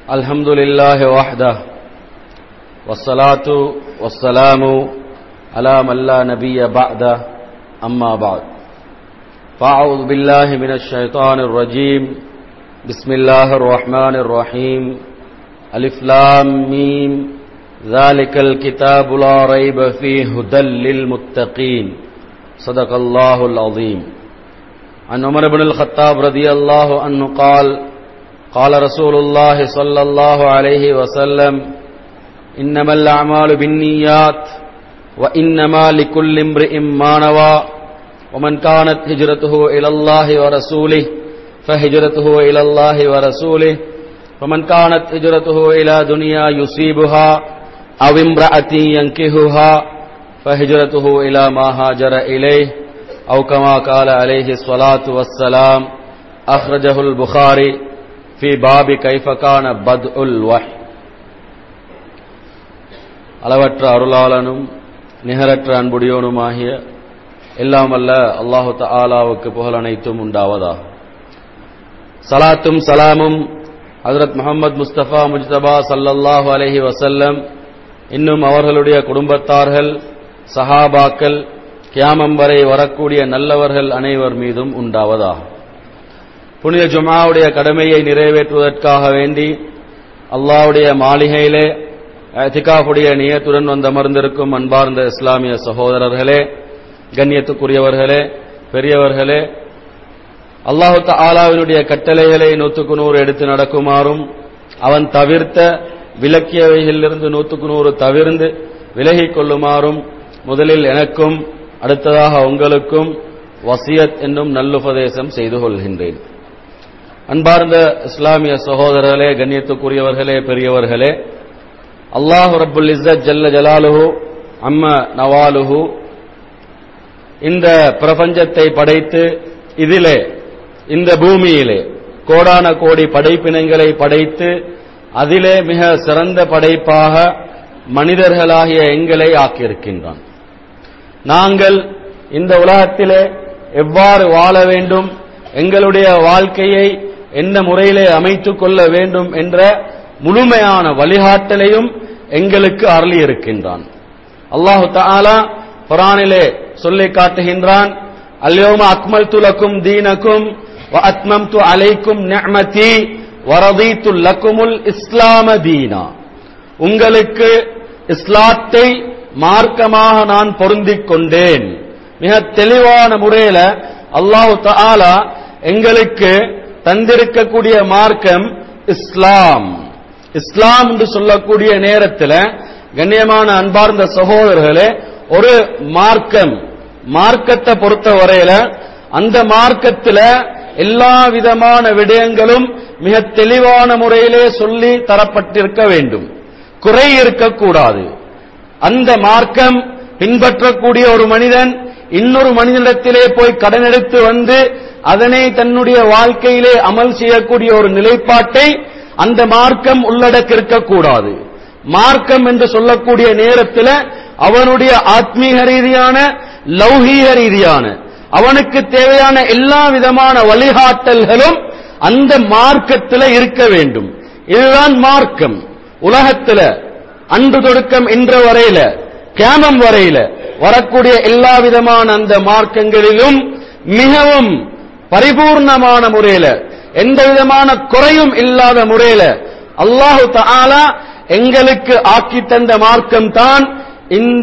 الحمد لله وحده والصلاة والسلام على من لا نبي بعده أما بعد فأعوذ بالله من الشيطان الرجيم بسم الله الرحمن الرحيم ألف لام ميم ذلك الكتاب لا ريب فيه هدى للمتقين صدق الله العظيم. عن عمر بن الخطاب رضي الله عنه قال رسول الله صلى الله عليه وسلم إنما الأعمال بالنيات وإنما لكل امرئ ما نوى ومن كانت هجرته إلى الله ورسوله فهجرته إلى الله ورسوله ومن كانت هجرته إلى دنيا يصيبها أو امرأة ينكحها فهجرته إلى ما هاجر إليه أو كما قال عليه الصلاة والسلام أخرجه البخاري في باب كيف كان بدء الوحي. அளவற்ற அருளாளனும் நிகரற்ற அன்புடையோனுமாகிய எல்லாம் வல்ல அல்லாஹு தஆலாவுக்கு புகழ் அனைத்தும் உண்டாவதாக. சலாத்தும் சலாமும் ஹஜ்ரத் முஹம்மது முஸ்தபா முஜ்தபா ஸல்லல்லாஹு அலைஹி வஸல்லம் இன்னும் அவர்களுடைய குடும்பத்தார்கள், சஹாபாக்கள், கியாமம் வரை வரக்கூடிய நல்லவர்கள் அனைவர் மீதும் உண்டாவதாக. புனித ஜும்ஆவுடைய கடமையை நிறைவேற்றுவதற்காக வேண்டி அல்லாஹ்வுடைய மாளிகையிலே இத்திகாஃபுடைய நியத்துடன் வந்தமர்ந்திருக்கும் அன்பார்ந்த இஸ்லாமிய சகோதரர்களே, கண்ணியத்துக்குரியவர்களே, பெரியவர்களே, அல்லாஹு தஆலாவினுடைய கட்டளைகளை 100க்கு 100 எடுத்து நடக்குமாறும் அவன் தவிர்த்த விலக்கியவைகளிலிருந்து 100க்கு 100 தவிர்ந்து விலகிக் கொள்ளுமாறும் முதலில் எனக்கும் அடுத்ததாக உங்களுக்கும் வசியத் என்னும் நல்லுபதேசம் செய்து கொள்கின்றேன். அன்பார்ந்த இஸ்லாமிய சகோதரர்களே, கண்ணியத்துக்குரியவர்களே, பெரியவர்களே, அல்லாஹ் ரப்புல் இஸ்ஸத் ஜல்ல ஜலாலுஹு அம்ம நவாலுஹு இந்த பிரபஞ்சத்தை படைத்து இதிலே இந்த பூமியிலே கோடான கோடி படைப்பினங்களை படைத்து அதிலே மிக சிறந்த படைப்பாக மனிதர்களாகிய எங்களை ஆக்கியிருக்கின்றான். நாங்கள் இந்த உலகத்திலே எவ்வாறு வாழ வேண்டும், எங்களுடைய வாழ்க்கையை என்ன முறையிலே அமைத்துக் கொள்ள வேண்டும் என்ற முழுமையான வழிகாட்டலையும் எங்களுக்கு அருளி இருக்கின்றான். அல்லாஹு தஆலா குர்ஆனிலே சொல்லி காட்டுகின்றான், அல்யௌம அக்மல்து லக்கும் தீனக்கும் வ அத்மம்து அலைக்கும் நிஅமதி வ ரதீது லக்குமுல் இஸ்லாம தீனா. உங்களுக்கு இஸ்லாத்தை மார்க்கமாக நான் பொருந்திக் கொண்டேன். மிக தெளிவான முறையில அல்லாஹு தஆலா எங்களுக்கு தந்திருக்கக்கூடிய மார்க்கம் இஸ்லாம். இஸ்லாம் என்று சொல்லக்கூடிய நேரத்தில் கண்ணியமான அன்பார்ந்த சகோதரர்களே, ஒரு மார்க்கத்தை பொறுத்த வரையில அந்த மார்க்கத்தில் எல்லா விதமான விடயங்களும் மிக தெளிவான முறையிலே சொல்லி தரப்பட்டிருக்க வேண்டும், குறை இருக்கக்கூடாது. அந்த மார்க்கம் பின்பற்றக்கூடிய ஒரு மனிதன் இன்னொரு மனிதனிடத்திலே போய் கடன் எடுத்து வந்து அதனை தன்னுடைய வாழ்க்கையிலே அமல் செய்யக்கூடிய ஒரு நிலைப்பாட்டை அந்த மார்க்கம் உள்ளடக்கியிருக்கக்கூடாது. மார்க்கம் என்று சொல்லக்கூடிய நேரத்தில் அவனுடைய ஆத்மீக ரீதியான, லௌகீக ரீதியான, அவனுக்கு தேவையான எல்லா விதமான வழிகாட்டல்களும் அந்த மார்க்கத்தில் இருக்க வேண்டும். இதுதான் மார்க்கம். உலகத்தில் அன்று தொடக்கம் இன்ற வரையில கியாமம் வரையில வரக்கூடிய எல்லா விதமான அந்த மார்க்கங்களிலும் மிகவும் பரிபூர்ணமான முறையில எந்த விதமான குறையும் இல்லாத முறையில அல்லாஹு தஆலா எங்களுக்கு ஆக்கி தந்த மார்க்கம் தான் இந்த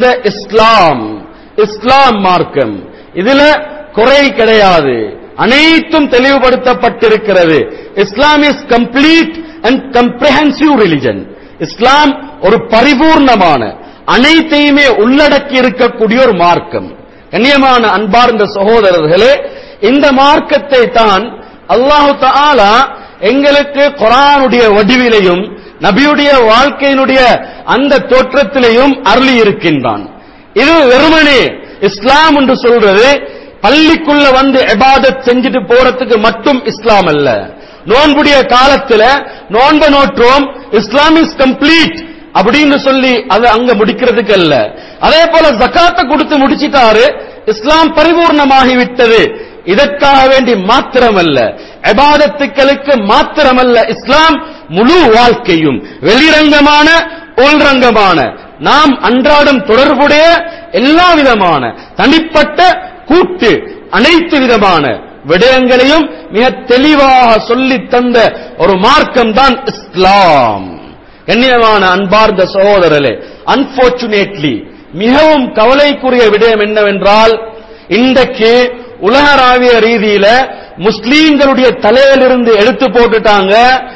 இஸ்லாம் மார்க்கம். இதுல குறை கிடையாது, அனைத்தும் தெளிவுபடுத்தப்பட்டிருக்கிறது. Islam is complete and comprehensive religion. Islam ஒரு பரிபூர்ணமான அனைத்தையுமே உள்ளடக்கி இருக்கக்கூடிய ஒரு மார்க்கம். கண்ணியமான அன்பார்ந்த சகோதரர்களே, இந்த மார்க்கத்தை தான் அல்லாஹு தஆலா எங்களுக்கு குர்ஆனுடைய வடிவிலையும் நபியுடைய வாழ்க்கையினுடைய அந்த தோற்றத்திலையும் அருளி இருக்கின்றான். இது வெறுமனே இஸ்லாம் என்று சொல்றது பள்ளிக்குள்ள வந்து இபாதத் செஞ்சுட்டு போறதுக்கு மட்டும் இஸ்லாம் அல்ல. நோன்புடைய காலத்துல நோன்ப நோற்றோம், இஸ்லாம் இஸ் கம்ப்ளீட் அப்படின்னு சொல்லி அது அங்க முடிக்கிறதுக்கு அல்ல. அதே போல ஜகாத்தை கொடுத்து முடிச்சிட்டாரு, இஸ்லாம் பரிபூர்ணமாகிவிட்டது. இதற்காக வேண்டி மாத்திரமல்ல, இபாதத்துக்களுக்கு மாத்திரமல்ல இஸ்லாம் முழு வாழ்க்கையும். வெளிரங்கமான உள்ரங்கமான நாம் அன்றாடம் தொடர்புடைய எல்லா விதமான தனிப்பட்ட கூட்டு அனைத்து விதமான விடயங்களையும் மிக தெளிவாக சொல்லித் தந்த ஒரு மார்க்கம் தான் இஸ்லாம். கண்ணியமான அன்பார்ந்த சகோதரர்களே, அன்பார்ச்சுனேட்லி மிகவும் கவலைக்குரிய விடயம் என்னவென்றால், இன்றைக்கு உலகளாவிய ரீதியில முஸ்லீம்களுடைய தலையிலிருந்து எடுத்து போட்டுட்டாங்க.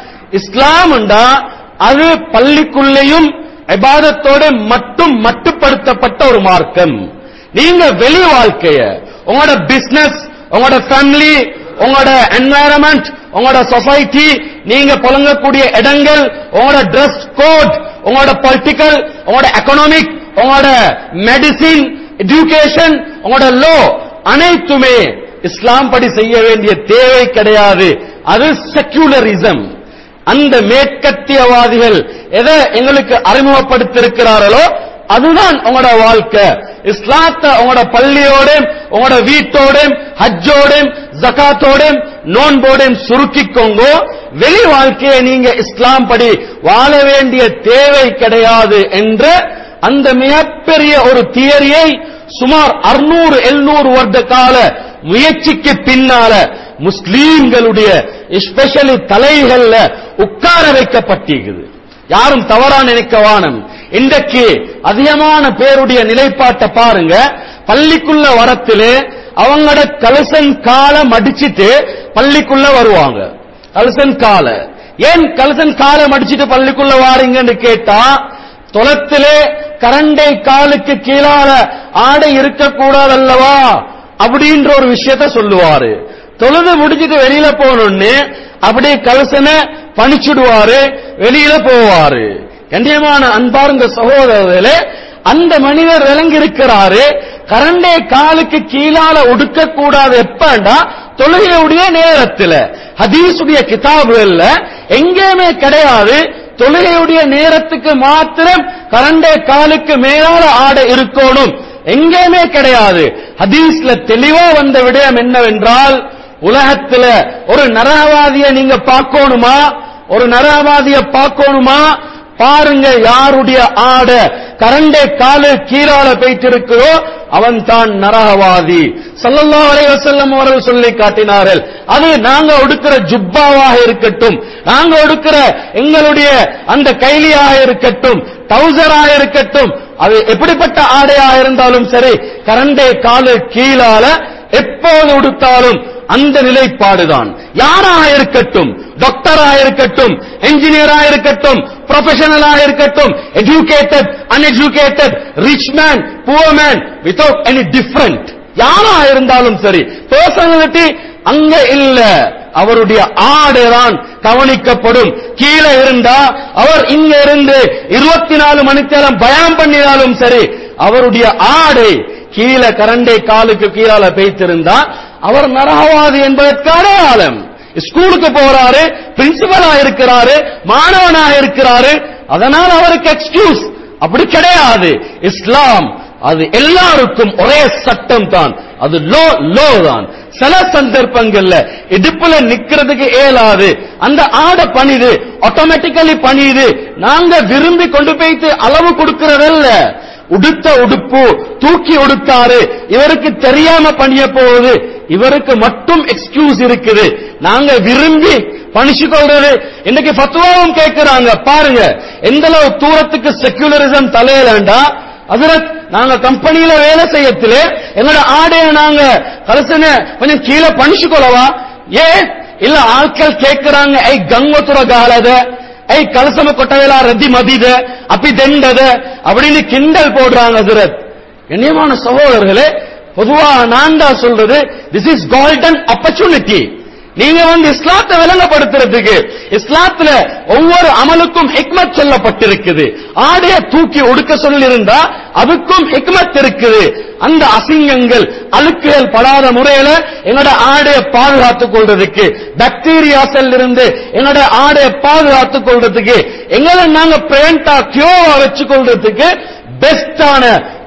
இஸ்லாம்டா அது பள்ளிக்குள்ளேயும் இபாதத்தோட மட்டும் மட்டுப்படுத்தப்பட்ட ஒரு மார்க்கம். நீங்க வெளி வாழ்க்கைய, உங்களோட பிசினஸ், உங்களோட ஃபேமிலி, உங்களோட என்வாயரன்மெண்ட், உங்களோட சொசைட்டி, நீங்க புழங்கக்கூடிய இடங்கள், உங்களோட டிரஸ் கோட், உங்களோட பொலிட்டிக்கல், உங்களோட எக்கனாமிக், உங்களோட மெடிசின், எஜுகேஷன், உங்களோட லோ அனைத்துமே இஸ்லாம் படி செய்ய வேண்டிய தேவை கிடையாது. அது செக்யூலரிசம். அந்த மேற்கத்தியவாதிகள் எதை எங்களுக்கு அறிமுகப்படுத்திருக்கிறார்களோ அதுதான் உங்களோட வாழ்க்கை. இஸ்லாத்தை உங்களோட பள்ளியோடும் உங்களோட வீட்டோடும் ஹஜ்ஜோடும் ஜகாத்தோடும் நோன்போடும் சுருக்கிக்கோங்க. வெளி வாழ்க்கையை நீங்க இஸ்லாம் படி வாழ வேண்டிய தேவை கிடையாது என்ற அந்த மிகப்பெரிய ஒரு தியரியை சுமார் 600-700 வருட கால முயற்சிக்கு பின்னால முஸ்லீம்களுடைய எஸ்பெஷலி தலைகள்ல உட்கார வைக்கப்பட்டிருக்குது. யாரும் தவறா நினைக்க வானம். இன்றைக்கு அதிகமான பேருடைய நிலைப்பாட்டை பாருங்க. பள்ளிக்குள்ள வரத்திலே அவங்களோட கலசன் காலை மடிச்சிட்டு பள்ளிக்குள்ள வருவாங்க. கலசன் காலை ஏன் கலசன் காலை மடிச்சிட்டு பள்ளிக்குள்ள வாரீங்கன்னு கேட்டா, தொலத்திலே கரண்டை காலுக்கு கீழால ஆடை இருக்கக்கூடாது அல்லவா அப்படின்ற ஒரு விஷயத்த சொல்லுவாரு. தொழுது முடிச்சிட்டு வெளியில போனோன்னு அப்படியே கலசனை பணிச்சுடுவாரு, வெளியில போவாரு. கண்ணியமான அன்பார்ந்த சகோதரர்களே, அந்த மனிதர் விளங்கி இருக்கிறாரு. கரண்டை காலுக்கு கீழால ஒடுக்க கூடாது எப்பண்டா தொழுகையுடைய நேரத்தில். ஹதீஸுடைய கிதாபுகள்ல எங்கேயுமே கிடையாது. தொழுகையுடைய நேரத்துக்கு மாத்திரம் கரண்டை காலுக்கு மேலால ஆடை இருக்கணும், எங்கேயுமே கிடையாது. ஹதீஸ்ல தெளிவா வந்த விடயம் என்னவென்றால், உலகத்துல ஒரு நரகவாதிய நீங்க பார்க்கணுமா, ஒரு நரகவாதிய பார்க்கணுமா, பாருங்க யாருடைய ஆடை கரண்டை காலு கீழால போயிட்டு இருக்கிறோ அவன் தான் நரகவாதி. ஸல்லல்லாஹு அலைஹி வஸல்லம் அவர்கள் சொல்லி காட்டினார்கள். அது நாங்க உடுக்கிற ஜுப்பாவாக இருக்கட்டும், நாங்க உடுக்கிற எங்களுடைய அந்த கைலியாக இருக்கட்டும், டவுசராக இருக்கட்டும், அது எப்படிப்பட்ட ஆடையாக இருந்தாலும் சரி, கரண்டை காலு கீழால எப்போது உடுத்தாலும் அந்த நிலைப்பாடுதான். யாராக இருக்கட்டும், டாக்டராக இருக்கட்டும், என்ஜினியராக இருக்கட்டும், ப்ரொஃபஷனலாக இருக்கட்டும், educated, uneducated, rich man, poor man, without any different, யாராக இருந்தாலும் சரி, பர்சனாலிட்டி அங்க இல்ல. அவருடைய ஆடைதான் கவனிக்கப்படும். கீழே இருந்தா அவர் இங்க இருந்து 24 மணி நேரம் பயம் பண்ணினாலும் சரி, அவருடைய ஆடை கீழே கரண்டை காலுக்கு கீழால பேய்த்திருந்தா அவர் நரகவாதி என்பதற்கு அடையாளம். ஸ்கூலுக்கு போறாரு, பிரின்சிபலா இருக்கிறாரு, மாணவனாக இருக்கிறாரு, அதனால் அவருக்கு எக்ஸ்கியூஸ் அப்படி கிடையாது. இஸ்லாம் அது எல்லாருக்கும் ஒரே சட்டம் தான், அது லோ தான். சில சந்தர்ப்பங்கள்ல இடுப்புல நிக்கிறதுக்கு இயலாது, அந்த ஆடை பணிது, ஆட்டோமேட்டிக்கலி பணியுது. நாங்க விரும்பி கொண்டு போய்த்து அளவு கொடுக்கிறதல்ல. உடுத்த உடுப்பு தூக்கி உடுத்தாரு, இவருக்கு தெரியாம பணிய போகுது, இவருக்கு மட்டும் எக்ஸ்கியூஸ் இருக்குது. நாங்க விரும்பி பணிச்சு கொள்றது. இன்னைக்கு ஃபத்வாவும் கேட்கிறாங்க. பாருங்க எந்த அளவு தூரத்துக்கு செக்யூலரிசம் தலையிலண்டா. ஹஜ்ரத், நாங்க கம்பெனியில வேலை செய்யத்திலே எங்களோட ஆடைய நாங்க கலசன கொஞ்சம் கீழே பணிச்சு கொள்ளவா? ஏன் இல்ல ஆட்கள் கேட்கிறாங்க, ஐ கங்கத்துற காலத, ஐ கலசம கொட்டவேலா ரத்தி மதித அப்படி தெண்டத அப்படின்னு கிண்டல் போடுறாங்க. ஹஜ்ரத், கண்ணியமான சகோதரர்களே, பொதுவா நான் தான் சொல்றது, திஸ் இஸ் கோல்டன் ஆப்பர்ச்சுனிட்டி. நீங்க இஸ்லாத்தை விளங்கப்படுத்துறதுக்கு, இஸ்லாத்துல ஒவ்வொரு அமலுக்கும் ஹிக்மத் சொல்லப்பட்டிருக்குது. ஆடைய தூக்கி ஒடுக்க சொல்லியிருந்தா அதுக்கும் ஹிக்மத் இருக்குது. அந்த அசிங்கங்கள் அழுக்குகள் படாத முறையில எங்களோட ஆடையை பாதுகாத்துக் கொள்றதுக்கு, பாக்டீரியாசல் இருந்து எங்களோட ஆடையை பாதுகாத்துக் கொள்றதுக்கு, எங்களை நாங்க பிரிவென்டா கியூவா வச்சு கொள்றதுக்கு பெஸ்டான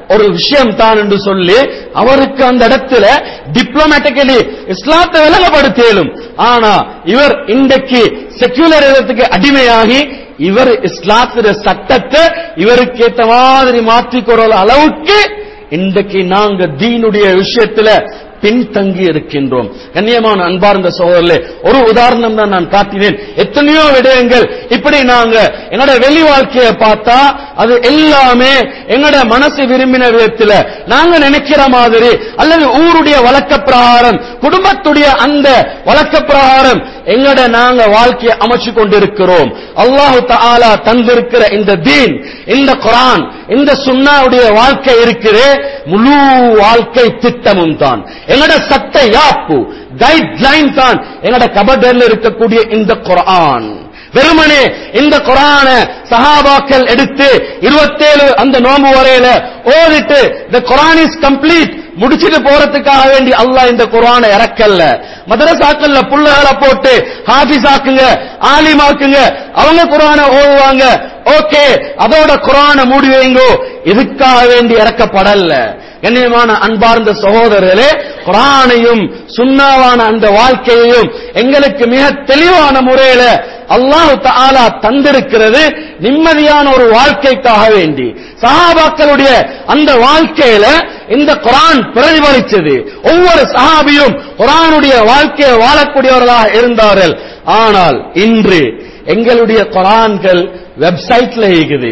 ஒரு விஷயம் தான் என்று சொல்லி அவருக்கு அந்த இடத்துல டிப்ளமேட்டிக்கலி இஸ்லாத்தை விளங்கப்படுத்தலும். ஆனா இவர் இன்றைக்கு செக்யூலரிசத்துக்கு அடிமையாகி இவர் இஸ்லாத்திர சட்டத்தை இவருக்கு ஏத்த மாதிரி மாற்றிக்கொள்ள அளவுக்கு இன்றைக்கு நாங்க தீனுடைய விஷயத்துல பின்தங்கி இருக்கின்றோம். கண்ணியமான அன்பார்ந்த சகோதரர்களே, ஒரு உதாரணம் தான் நான் காட்டினேன். எத்தனையோ விடயங்கள் இப்படி நாங்க என்னோட வெளி வாழ்க்கையை பார்த்தா அது எல்லாமே எங்கட மனசு விரும்பின விதத்தில் நாங்க நினைக்கிற மாதிரி அல்லது ஊருடைய வழக்க பிரகாரம் குடும்பத்துடைய அந்த வழக்க பிரகாரம் எங்கட நாங்க வாழ்க்கையை அமைச்சு கொண்டிருக்கிறோம். அல்லாஹு தஆலா தந்திருக்கிற இந்த தீன், இந்த குர்ஆன், இந்த சுன்னாவுடைய வாழ்க்கை இருக்கிறே முழு வாழ்க்கை திட்டமும் தான். எங்கட சட்ட யாப்பு கைட்லைன் தான் எங்கட கபடர்ல இருக்கக்கூடிய இந்த குர்ஆன். வெறுமனே இந்த குர்ஆன சஹாபாக்கள் எடுத்து 27 அந்த நோன்பு வரையில ஓதிட்டு the Quran is complete முடிச்சிட்டு போறதுக்காக வேண்டி அல்லாஹ் இந்த குர்ஆனை இறக்கல்ல. மதரசாக்கள்ல புள்ளகளை போட்டு ஹாஃபிஸாக்குங்க, ஆலிமாக்குங்க, அவங்க குர்ஆனை ஓதுவாங்க. ஓகே, அதோட குர்ஆனை மூடி வைங்கோ, இதுக்காக வேண்டி இறக்கப்படல. கண்ணியமான அன்பார்ந்த சகோதரர்களே, குர்ஆனையும் சுன்னாவான அந்த வாழ்க்கையையும் எங்களுக்கு மிக தெளிவான முறையில அல்லாஹ் தஆலா தந்திருக்கிறது நிம்மதியான ஒரு வாழ்க்கைக்காக வேண்டி. சஹாபாக்களுடைய அந்த வாழ்க்கையில இந்த குர்ஆன் பிரதிபலித்தது. ஒவ்வொரு சஹாபியும் குர்ஆனுடைய வாழ்க்கையை வாழக்கூடியவர்களாக இருந்தார்கள். ஆனால் இன்று எங்களுடைய குர்ஆன்கள் வெப்சைட்ல இருக்குது.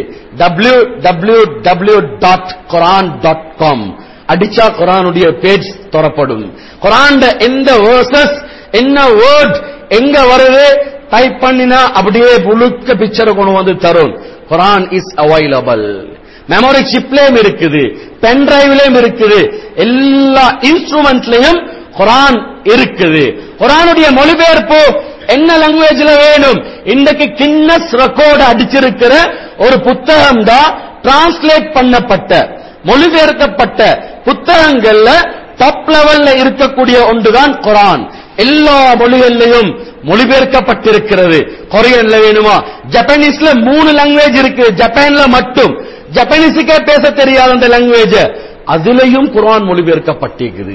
www.quran.com அடிச்சா குர்ஆனுடைய பேஜ் திறப்படும். குர்ஆன்ல எந்த வேர்சஸ் என்ன வேர்ட் எங்க வருது டைப் பண்ணினா அப்படியே முழுக்க பிக்சரை கொண்டு வந்து தரும். Quran is available. மெமரி சிப்லயும் இருக்குது, பென் டிரைவ்லயும் இருக்குது, எல்லா இன்ஸ்ட்ருமெண்ட்லயும் குர்ஆன் இருக்குது. குர்ஆனுடைய மொழிபெயர்ப்பு என்ன லாங்குவேஜ்ல வேணும்? இன்றைக்கு கின்னஸ் ரெக்கார்ட் அடிச்சிருக்கிற ஒரு புத்தகம் தான் டிரான்ஸ்லேட் பண்ணப்பட்ட மொழிபெயர்க்கப்பட்ட புத்தகங்கள்ல டாப் லெவல்ல இருக்கக்கூடிய ஒன்றுதான் குர்ஆன். எல்லா மொழிகளிலும் மொழிபெயர்க்கப்பட்டிருக்கிறது. கொரியன்ல வேணுமா, ஜப்பானீஸ்ல 3 லாங்குவேஜ் இருக்கு. ஜப்பான்ல மட்டும் ஜப்பானீஸுக்கே பேச தெரியாத அந்த லாங்குவேஜ் அதிலையும் குர்ஆன் மொழிபெயர்க்கப்பட்டிருக்கிறது.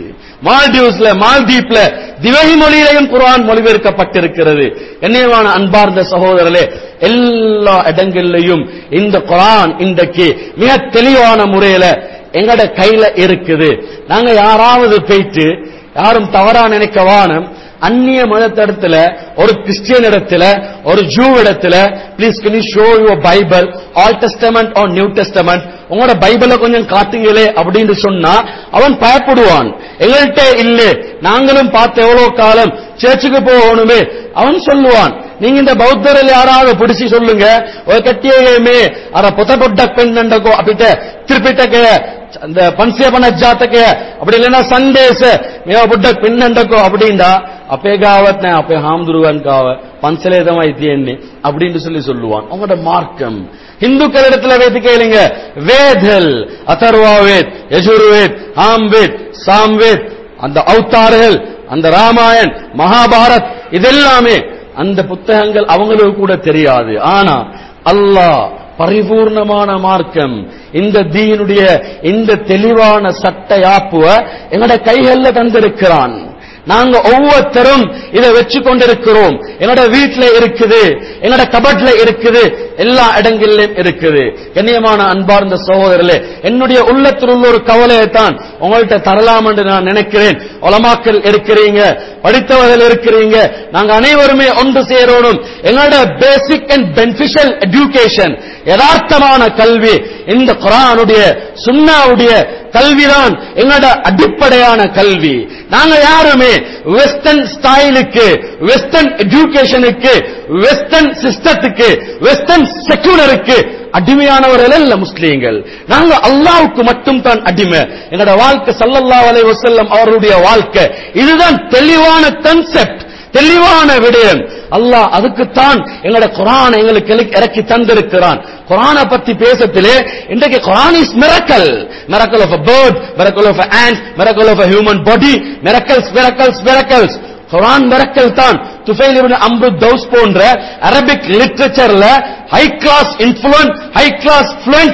மால்தீப்ல திவஹி மொழியிலையும் குர்ஆன் மொழிபெயர்க்கப்பட்டிருக்கிறது. கண்ணியமான அன்பார்ந்த சகோதரர்களே, எல்லா இடங்களிலும் இந்த குர்ஆன் இன்றைக்கு மிக தெளிவான முறையில எங்கட கையில இருக்குது. நாங்க யாராவது போயிட்டு யாரும் தவறா நினைக்க வானம், அந்நிய மதத்திடத்துல ஒரு கிறிஸ்டியன் இடத்துல ஒரு ஜூ இடத்துல please can you show your Bible old testament or new testament, உங்களோட பைபிளை கொஞ்சம் காட்டுங்களே அப்படின்னு சொன்னா அவன் பயப்படுவான். எங்கள்கிட்ட இல்ல, நாங்களும் பார்த்து எவ்வளவு காலம் சர்ச்சுக்கு போகணுமே. அவன் சொல்லுவான், நீங்க இந்த பௌத்தரில் யாராவது பிடிச்சி சொல்லுங்க, ஒரு கட்டியே அர புத்த பொட்ட பெண்ணண்டக்கோ අපිට ත්‍රිපිටකය அந்த පන්සියපන ජාතකය அப்படி இல்லைன்னா சண்டேஸ் මේවා පොඩ්ඩක් පෙන්නන්නකෝ அப்படின்னா අපේ ගාවත් නැහැ, අපේ හාමුදුරුවන් ගාව පන්සලේ තමයි තියෙන්නේ அப்படின்னு சொல்லுவான். அவங்களோட மார்க்கம் இந்துக்கள் இடத்துல வைத்து கேளுங்க, வேதல் அதர்வாவேத் யஜுர்வேத் ஆம்வேத் சாம்வேத் அந்த அவதார்கள் அந்த ராமாயண் மகாபாரத் இதெல்லாமே அந்த புத்தகங்கள் அவங்களுக்கு கூட தெரியாது. ஆனா அல்லாஹ் பரிபூர்ணமான மார்க்கம் இந்த தீனுடைய இந்த தெளிவான சட்ட யாப்புவ எங்கட கைகள்ல தந்திருக்கிறான். நாங்க ஒவ்வொருத்தரும் இதை வச்சு கொண்டிருக்கிறோம். என்னோட வீட்டுல இருக்குது, என்னோட கபட்ல இருக்குது, எல்லா இடங்களிலும் இருக்குது. கண்ணியமான அன்பார்ந்த சகோதரர்களே, என்னுடைய உள்ளத்தில் உள்ள ஒரு கவலையை தான் உங்கள்கிட்ட தரலாம் என்று நான் நினைக்கிறேன். உலமாக்கள் இருக்கிறீங்க, படித்தவர்கள் இருக்கிறீங்க, நாங்க அனைவருமே ஒன்று சேரணும். எங்களோட பேசிக் அண்ட் பெனிஃபிஷியல் எஜுகேஷன், யதார்த்தமான கல்வி, இந்த குர்ஆனுடைய சுன்னாவுடைய கல்விதான் எங்களோட அடிப்படையான கல்வி. நாங்க யாருமே வெஸ்டர்ன் ஸ்டைலுக்கு, வெஸ்டர்ன் எஜுகேஷனுக்கு, வெஸ்டர்ன் சிஸ்டத்துக்கு, வெஸ்டர்ன் செக்குலருக்கு அடிமையானவர்கள் அல்ல முஸ்லீம்கள். நாங்க அல்லாஹ்வுக்கு மட்டும் தான் அடிமை. எங்களோட வாழ்க்கை ஸல்லல்லாஹு அலைஹி வஸல்லம் அவருடைய வாழ்க்கை இதுதான் தெளிவான கான்செப்ட், தெளிவான விடயம். அல்லாஹ் அதுக்குத்தான் எங்களோட குர்ஆன் எங்களுக்கு இறக்கி தந்திருக்கிறான். குர்ஆனை பத்தி பேசத்திலே இன்றைக்கு Quran is miracle, miracle of a bird, miracle of an ant, miracle of a human body, miracles miracles miracles. Quran miracle தான். துஃபைல் இப்னு அம்ரு தௌஸ் போன்ற அரபிக் லிட்டரேச்சர்ல high class influent, high class fluent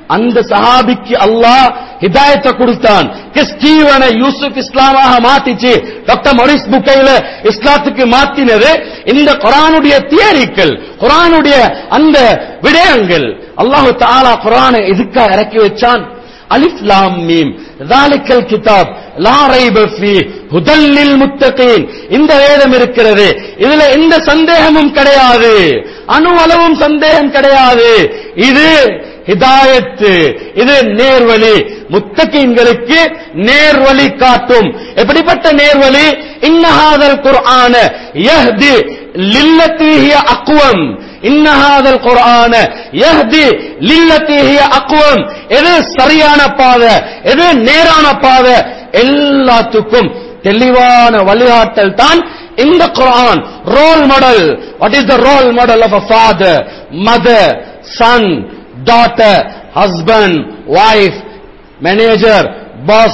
அந்த சஹாபிக்கு Allah ஹிதாயத்தை கொடுத்தான். ஸ்டீவனை Yusuf இஸ்லாமாக மாத்திச்சு. டாக்டர் மொரிஸ் புக்கைல இஸ்லாத்துக்கு மாத்தினது இந்த குர்ஆனுடைய தியரிகள், குர்ஆனுடைய அந்த விடயங்கள். அல்லாஹ் தஆலா குர்ஆனை எதுக்கா இறக்கி வச்சான்? அலிஃப் லாம் மீம் ذَلِكَ கிதாப் லா ரைப ஃபீஹ் ஹுதல் லில் முத்தகீன். இந்த வேதம் இருக்கிறது, இதுல எந்த சந்தேகமும் கிடையாது, அணுவளவும் சந்தேகம் கிடையாது. இது ஹிதாயத், இது நேர்வழி, முத்தகீன்களுக்கு நேர்வழி காட்டும். எப்படிப்பட்ட நேர்வழி? இன்னஹாதல் குர்ஆன யஹ்தி லில்லதி ஹிய அக்வம். இன்னஹாதல் குர்ஆன யஹ்தி லில்லதி ஹிய அக்வம். எது சரியான பாதை, எது நேரான பாதை, எல்லாத்துக்கும் தெளிவான வழிகாட்டல் தான் இந்த Quran. Role model. What is the role model of a father, mother, son, daughter, husband, wife, manager, boss,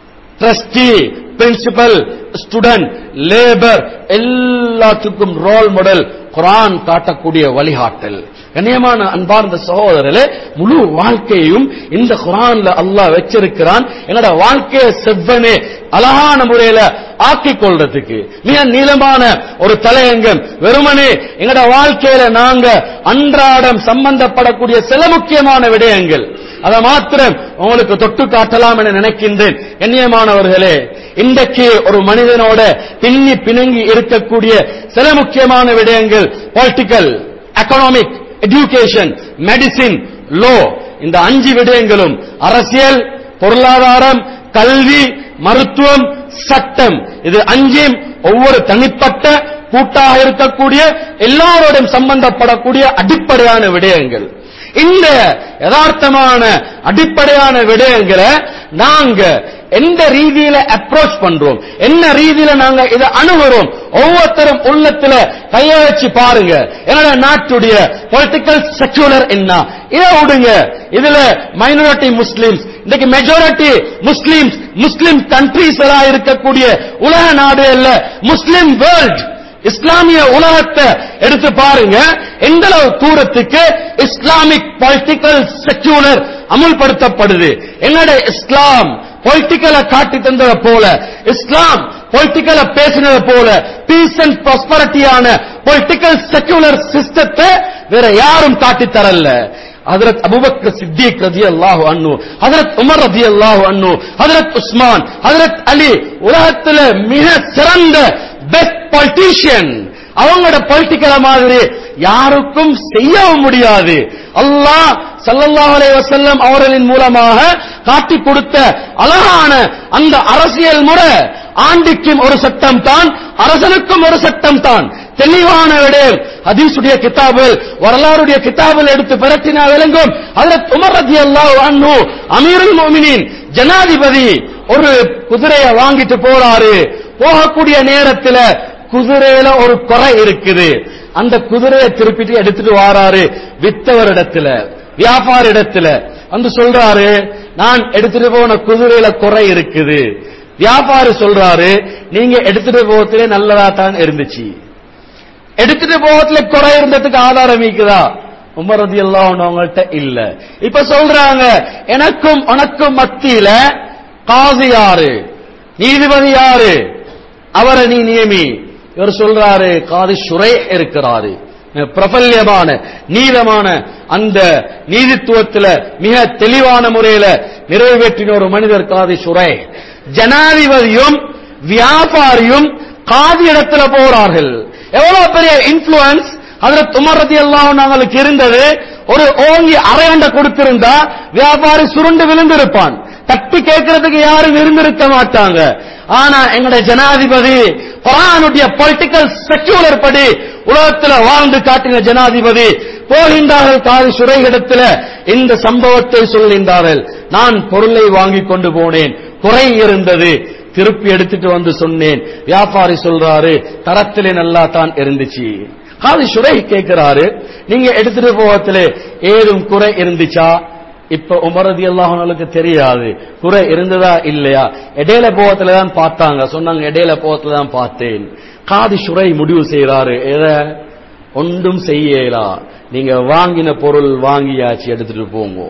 trustee, principal, student, labor, எல்லாத்துக்கும் ரோல் மாடல் குர்ஆன் காட்டக்கூடிய வழிகாட்டல். கண்ணியமான அன்பார்ந்த சகோதரர்களே, முழு வாழ்க்கையும் இந்த குர்ஆன்ல அல்லாஹ் வச்சிருக்கிறான். என்னோட வாழ்க்கையை செவ்வனே அழகான முறையில ஆக்கிக் கொள்றதுக்கு மிக நீளமான ஒரு தலையங்கம். வெறுமனே எங்கட வாழ்க்கையில நாங்க அன்றாடம் சம்பந்தப்படக்கூடிய சில முக்கியமான விடயங்கள், அதை மாத்திரம் உங்களுக்கு தொட்டு காட்டலாம் என நினைக்கின்றேன். கண்ணியமானவர்களே, இன்றைக்கு ஒரு மனிதனோட பின்னி பிணங்கி இருக்கக்கூடிய சில முக்கியமான விடயங்கள் political, economic, education, medicine, law. இந்த 5 விடயங்களும் அரசியல், பொருளாதாரம், கல்வி, மருத்துவம், சட்டம், இது 5ம் ஒவ்வொரு தனிப்பட்ட கூட்டாக இருக்கக்கூடிய எல்லாரோடும் சம்பந்தப்படக்கூடிய அடிப்படையான விடயங்கள். இந்த யதார்த்தமான அடிப்படையான விடயங்களை நாங்க எந்த ரீதியில அப்ரோச் பண்றோம், என்ன ரீதியில நாங்க இதை அணுகுறோம், ஒவ்வொருத்தரும் உள்ளத்துல கைய வச்சு பாருங்க. என்னோட நாட்டுடைய பொலிட்டிக்கல் செக்யூலர் என்ன, இதை விடுங்க. இதுல மைனாரிட்டி முஸ்லிம்ஸ், இன்னைக்கு மெஜாரிட்டி முஸ்லிம்ஸ், முஸ்லிம் கண்ட்ரீஸ் இருக்கக்கூடிய உலக நாடு அல்ல, முஸ்லிம் வேர்ல்ட், இஸ்லாமிய உலகத்தை எடுத்து பாருங்க. எந்த அளவு தூரத்துக்கு இஸ்லாமிக் பொலிட்டிக்கல் செக்யூலர் அமுல்படுத்தப்படுது. என்னோட இஸ்லாம் பொலிட்டிக்கலை காட்டி தந்தது போல, இஸ்லாம் பொலிட்டிக்கலை பேசினது போல, பீஸ் அண்ட் ப்ராஸ்பரிட்டியான பொலிட்டிக்கல் செக்யூலர் சிஸ்டத்தை வேற யாரும் காட்டி தரல. ஹஜ்ரத் அபூபக்கர் சித்திக் ரலியல்லாஹு அன்ஹு, ஹஜ்ரத் உமர் ரலியல்லாஹு அன்ஹு, ஹஜ்ரத் உஸ்மான், ஹஜ்ரத் அலி உலகத்துல மிக சிறந்த பெஸ்ட் பொலிட்டீஷியன். அவங்களோட பொலிட்டிக்கல மாதிரி யாருக்கும் செய்யவும் முடியாது. அல்லாஹ் ஸல்லல்லாஹு அலைஹி வஸல்லம் அவர்களின் மூலமாக காட்டி கொடுத்த அழகான அந்த அரசியல் முறை, ஆண்டிக்கும் ஒரு சட்டம் தான், அரசனுக்கும் ஒரு சட்டம் தான். தெளிவான விடயம் ஹதீஸுடைய கிதாபில், வரலாறுடைய கிதாபில் எடுத்து பிரட்டினா விளங்கும். ஹஜ்ரத் உமர் ரலியல்லாஹு அன்ஹு அமீருல் முஃமினீன், ஜனாதிபதி, ஒரு குதிரையை வாங்கிட்டு போறாரு. போகக்கூடிய நேரத்தில் குதிரையில ஒரு குறை இருக்குது. அந்த குதிரையை திருப்பிட்டு எடுத்துட்டு வாராரு. வித்தவரிடத்துல, வியாபாரிடத்துல வந்து சொல்றாரு, நான் எடுத்துட்டு போன குதிரையில குறை இருக்குது. வியாபாரி சொல்றாரு, நீங்க எடுத்துட்டு போகத்திலே நல்லதா தான் இருந்துச்சு, எடுத்துட்டு போகத்துல குறை இருந்ததுக்கு ஆதாரம் இருக்குதா? உமர் ரலியல்லாஹு அன்ஹு அவங்கள்ட்ட இல்ல. இப்ப சொல்றாங்க, எனக்கும் உனக்கும் மத்தியில காசி யாரு, நீதிபதி யாரு, அவரை நீ நியமி. இவர் சொல்றாரு, காதி ஷுரை இருக்கிறாரு, பிரபல்யமான நீதமான அந்த நீதித்துவத்துல மிக தெளிவான முறையில நிறைவேற்றின ஒரு மனிதர் காதி ஷுரை. ஜனாதிபதியும் வியாபாரியும் காதி இடத்துல போறார்கள். எவ்வளவு பெரிய இன்ஃப்ளூயன்ஸ் ஹஜ்ரத் உமர் ரலியல்லாஹு அன்ஹு அவங்களுக்கு இருந்தது. ஒரு ஓங்கி அரையண்ட கொடுத்திருந்தா வியாபாரி சுருண்டு விழுந்திருப்பான். தட்டி கேட்கறதுக்கு யாரும் இருந்திருக்க மாட்டாங்க. ஆனா எங்களுடைய ஜனாதிபதி குர்ஆனுடைய பொலிட்டிக்கல் செக்யூலர் படி உலகத்தில் வாழ்ந்து காட்டின ஜனாதிபதி போகின்றார்கள் காதி சுரையிடத்தில் இந்த சம்பவத்தை சொல்கின்றார்கள். நான் பொருளை வாங்கி கொண்டு போனேன், குறை இருந்தது, திருப்பி எடுத்துட்டு வந்து சொன்னேன். வியாபாரி சொல்றாரு, தரத்திலே நல்லா தான் இருந்துச்சு. காதி சுரை கேட்கிறாரு, நீங்க எடுத்துட்டு போவதிலே ஏதும் குறை இருந்துச்சா? இப்ப உமர் ரலியல்லாஹு அன்ஹுவுக்கு தெரியாது குறை இருந்ததா இல்லையா. இடையில போவத்துல தான் பார்த்தாங்க, சொன்னாங்க இடையில போவத்துல தான் பார்த்தேன். காதி சுரை முடிவு செய்யறாரு, ஒன்றும் செய்யலா, நீங்க வாங்கின பொருள் வாங்கியாச்சு, எடுத்துட்டு போங்க.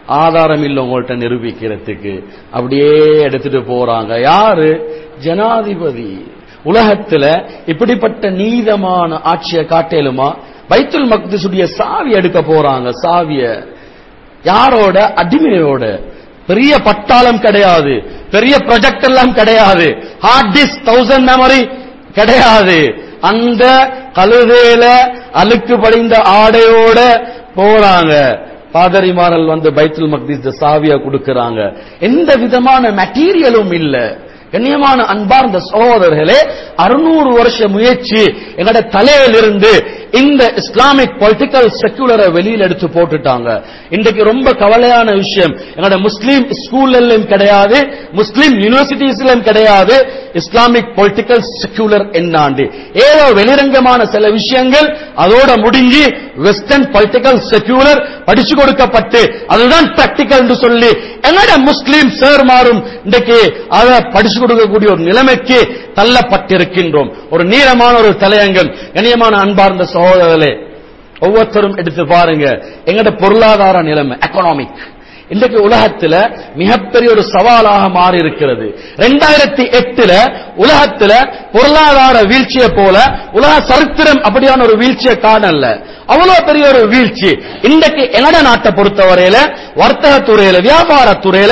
ஆதாரம் இல்ல உங்கள்ட்ட நிரூபிக்கிறதுக்கு. அப்படியே எடுத்துட்டு போறாங்க. யாரு? ஜனாதிபதி. உலகத்துல இப்படிப்பட்ட நீதமான ஆட்சியை காட்டேலுமா? பைத்துல் மக்திஸுடைய சாவி எடுக்க போறாங்க. சாவிய யாரோட? அடிமையோட. பெரிய பட்டாளம் கிடையாது, பெரிய ப்ராஜெக்ட் எல்லாம் கிடையாது, ஹார்ட் டிஸ்க் 1000 மெமரி கிடையாது. அந்த கழுதையில அழுக்கு படிந்த ஆடையோட போறாங்க. பாதிரிமார்கள் வந்து பைத்துல் மக்திஸ் சாவியா கொடுக்கறாங்க. எந்த விதமான மெட்டீரியலும் இல்ல. கண்ணியமான அன்பார்ந்த சகோதரர்களே, 600 வருஷ முயற்சி எங்கட தலையிலிருந்து இந்த இஸ்லாமிக் பொலிட்டிக்கல் செக்குலரை வெளியில எடுத்து போட்டுட்டாங்க. இன்றைக்கு ரொம்ப கவலையான விஷயம், எங்கட முஸ்லீம் ஸ்கூல்ல கிடையாது, முஸ்லீம் யூனிவர்சிட்டிஸ்ல கிடையாது இஸ்லாமிக் பொலிட்டிக்கல் செக்குலர் என்னாண்டு. ஏதோ வெளிரங்கமான சில விஷயங்கள் அதோட முடிஞ்சு வெஸ்டர்ன் பொலிட்டிக்கல் செக்குலர் படிச்சு கொடுக்கப்பட்டு அதுதான் பிராக்டிக்கல் என்று சொல்லி எங்கட முஸ்லீம் சேர்மாரும் இன்றைக்கு அதை படிச்சு கொடுக்கக்கூடிய ஒரு நிலைமைக்கு தள்ளப்பட்டிருக்கின்றோம். ஒரு நீளமான ஒரு தலையங்கம். கண்ணியமான அன்பார்ந்த சகோதரர்களே, ஒவ்வொருத்தரும் எடுத்து பாருங்க எங்கட பொருளாதார நிலைமை, எக்கனாமிக் இன்றைக்கு உலகத்துல மிகப்பெரிய ஒரு சவாலாக மாறி இருக்கிறது. 2008 உலகத்துல பொருளாதார வீழ்ச்சியை போல உலக சரித்திரம் அப்படியான ஒரு வீழ்ச்சியை காணல. அவ்வளவு பெரிய ஒரு வீழ்ச்சி. இன்றைக்கு எங்கட நாட்டை பொறுத்தவரையில வர்த்தக துறையில, வியாபார துறையில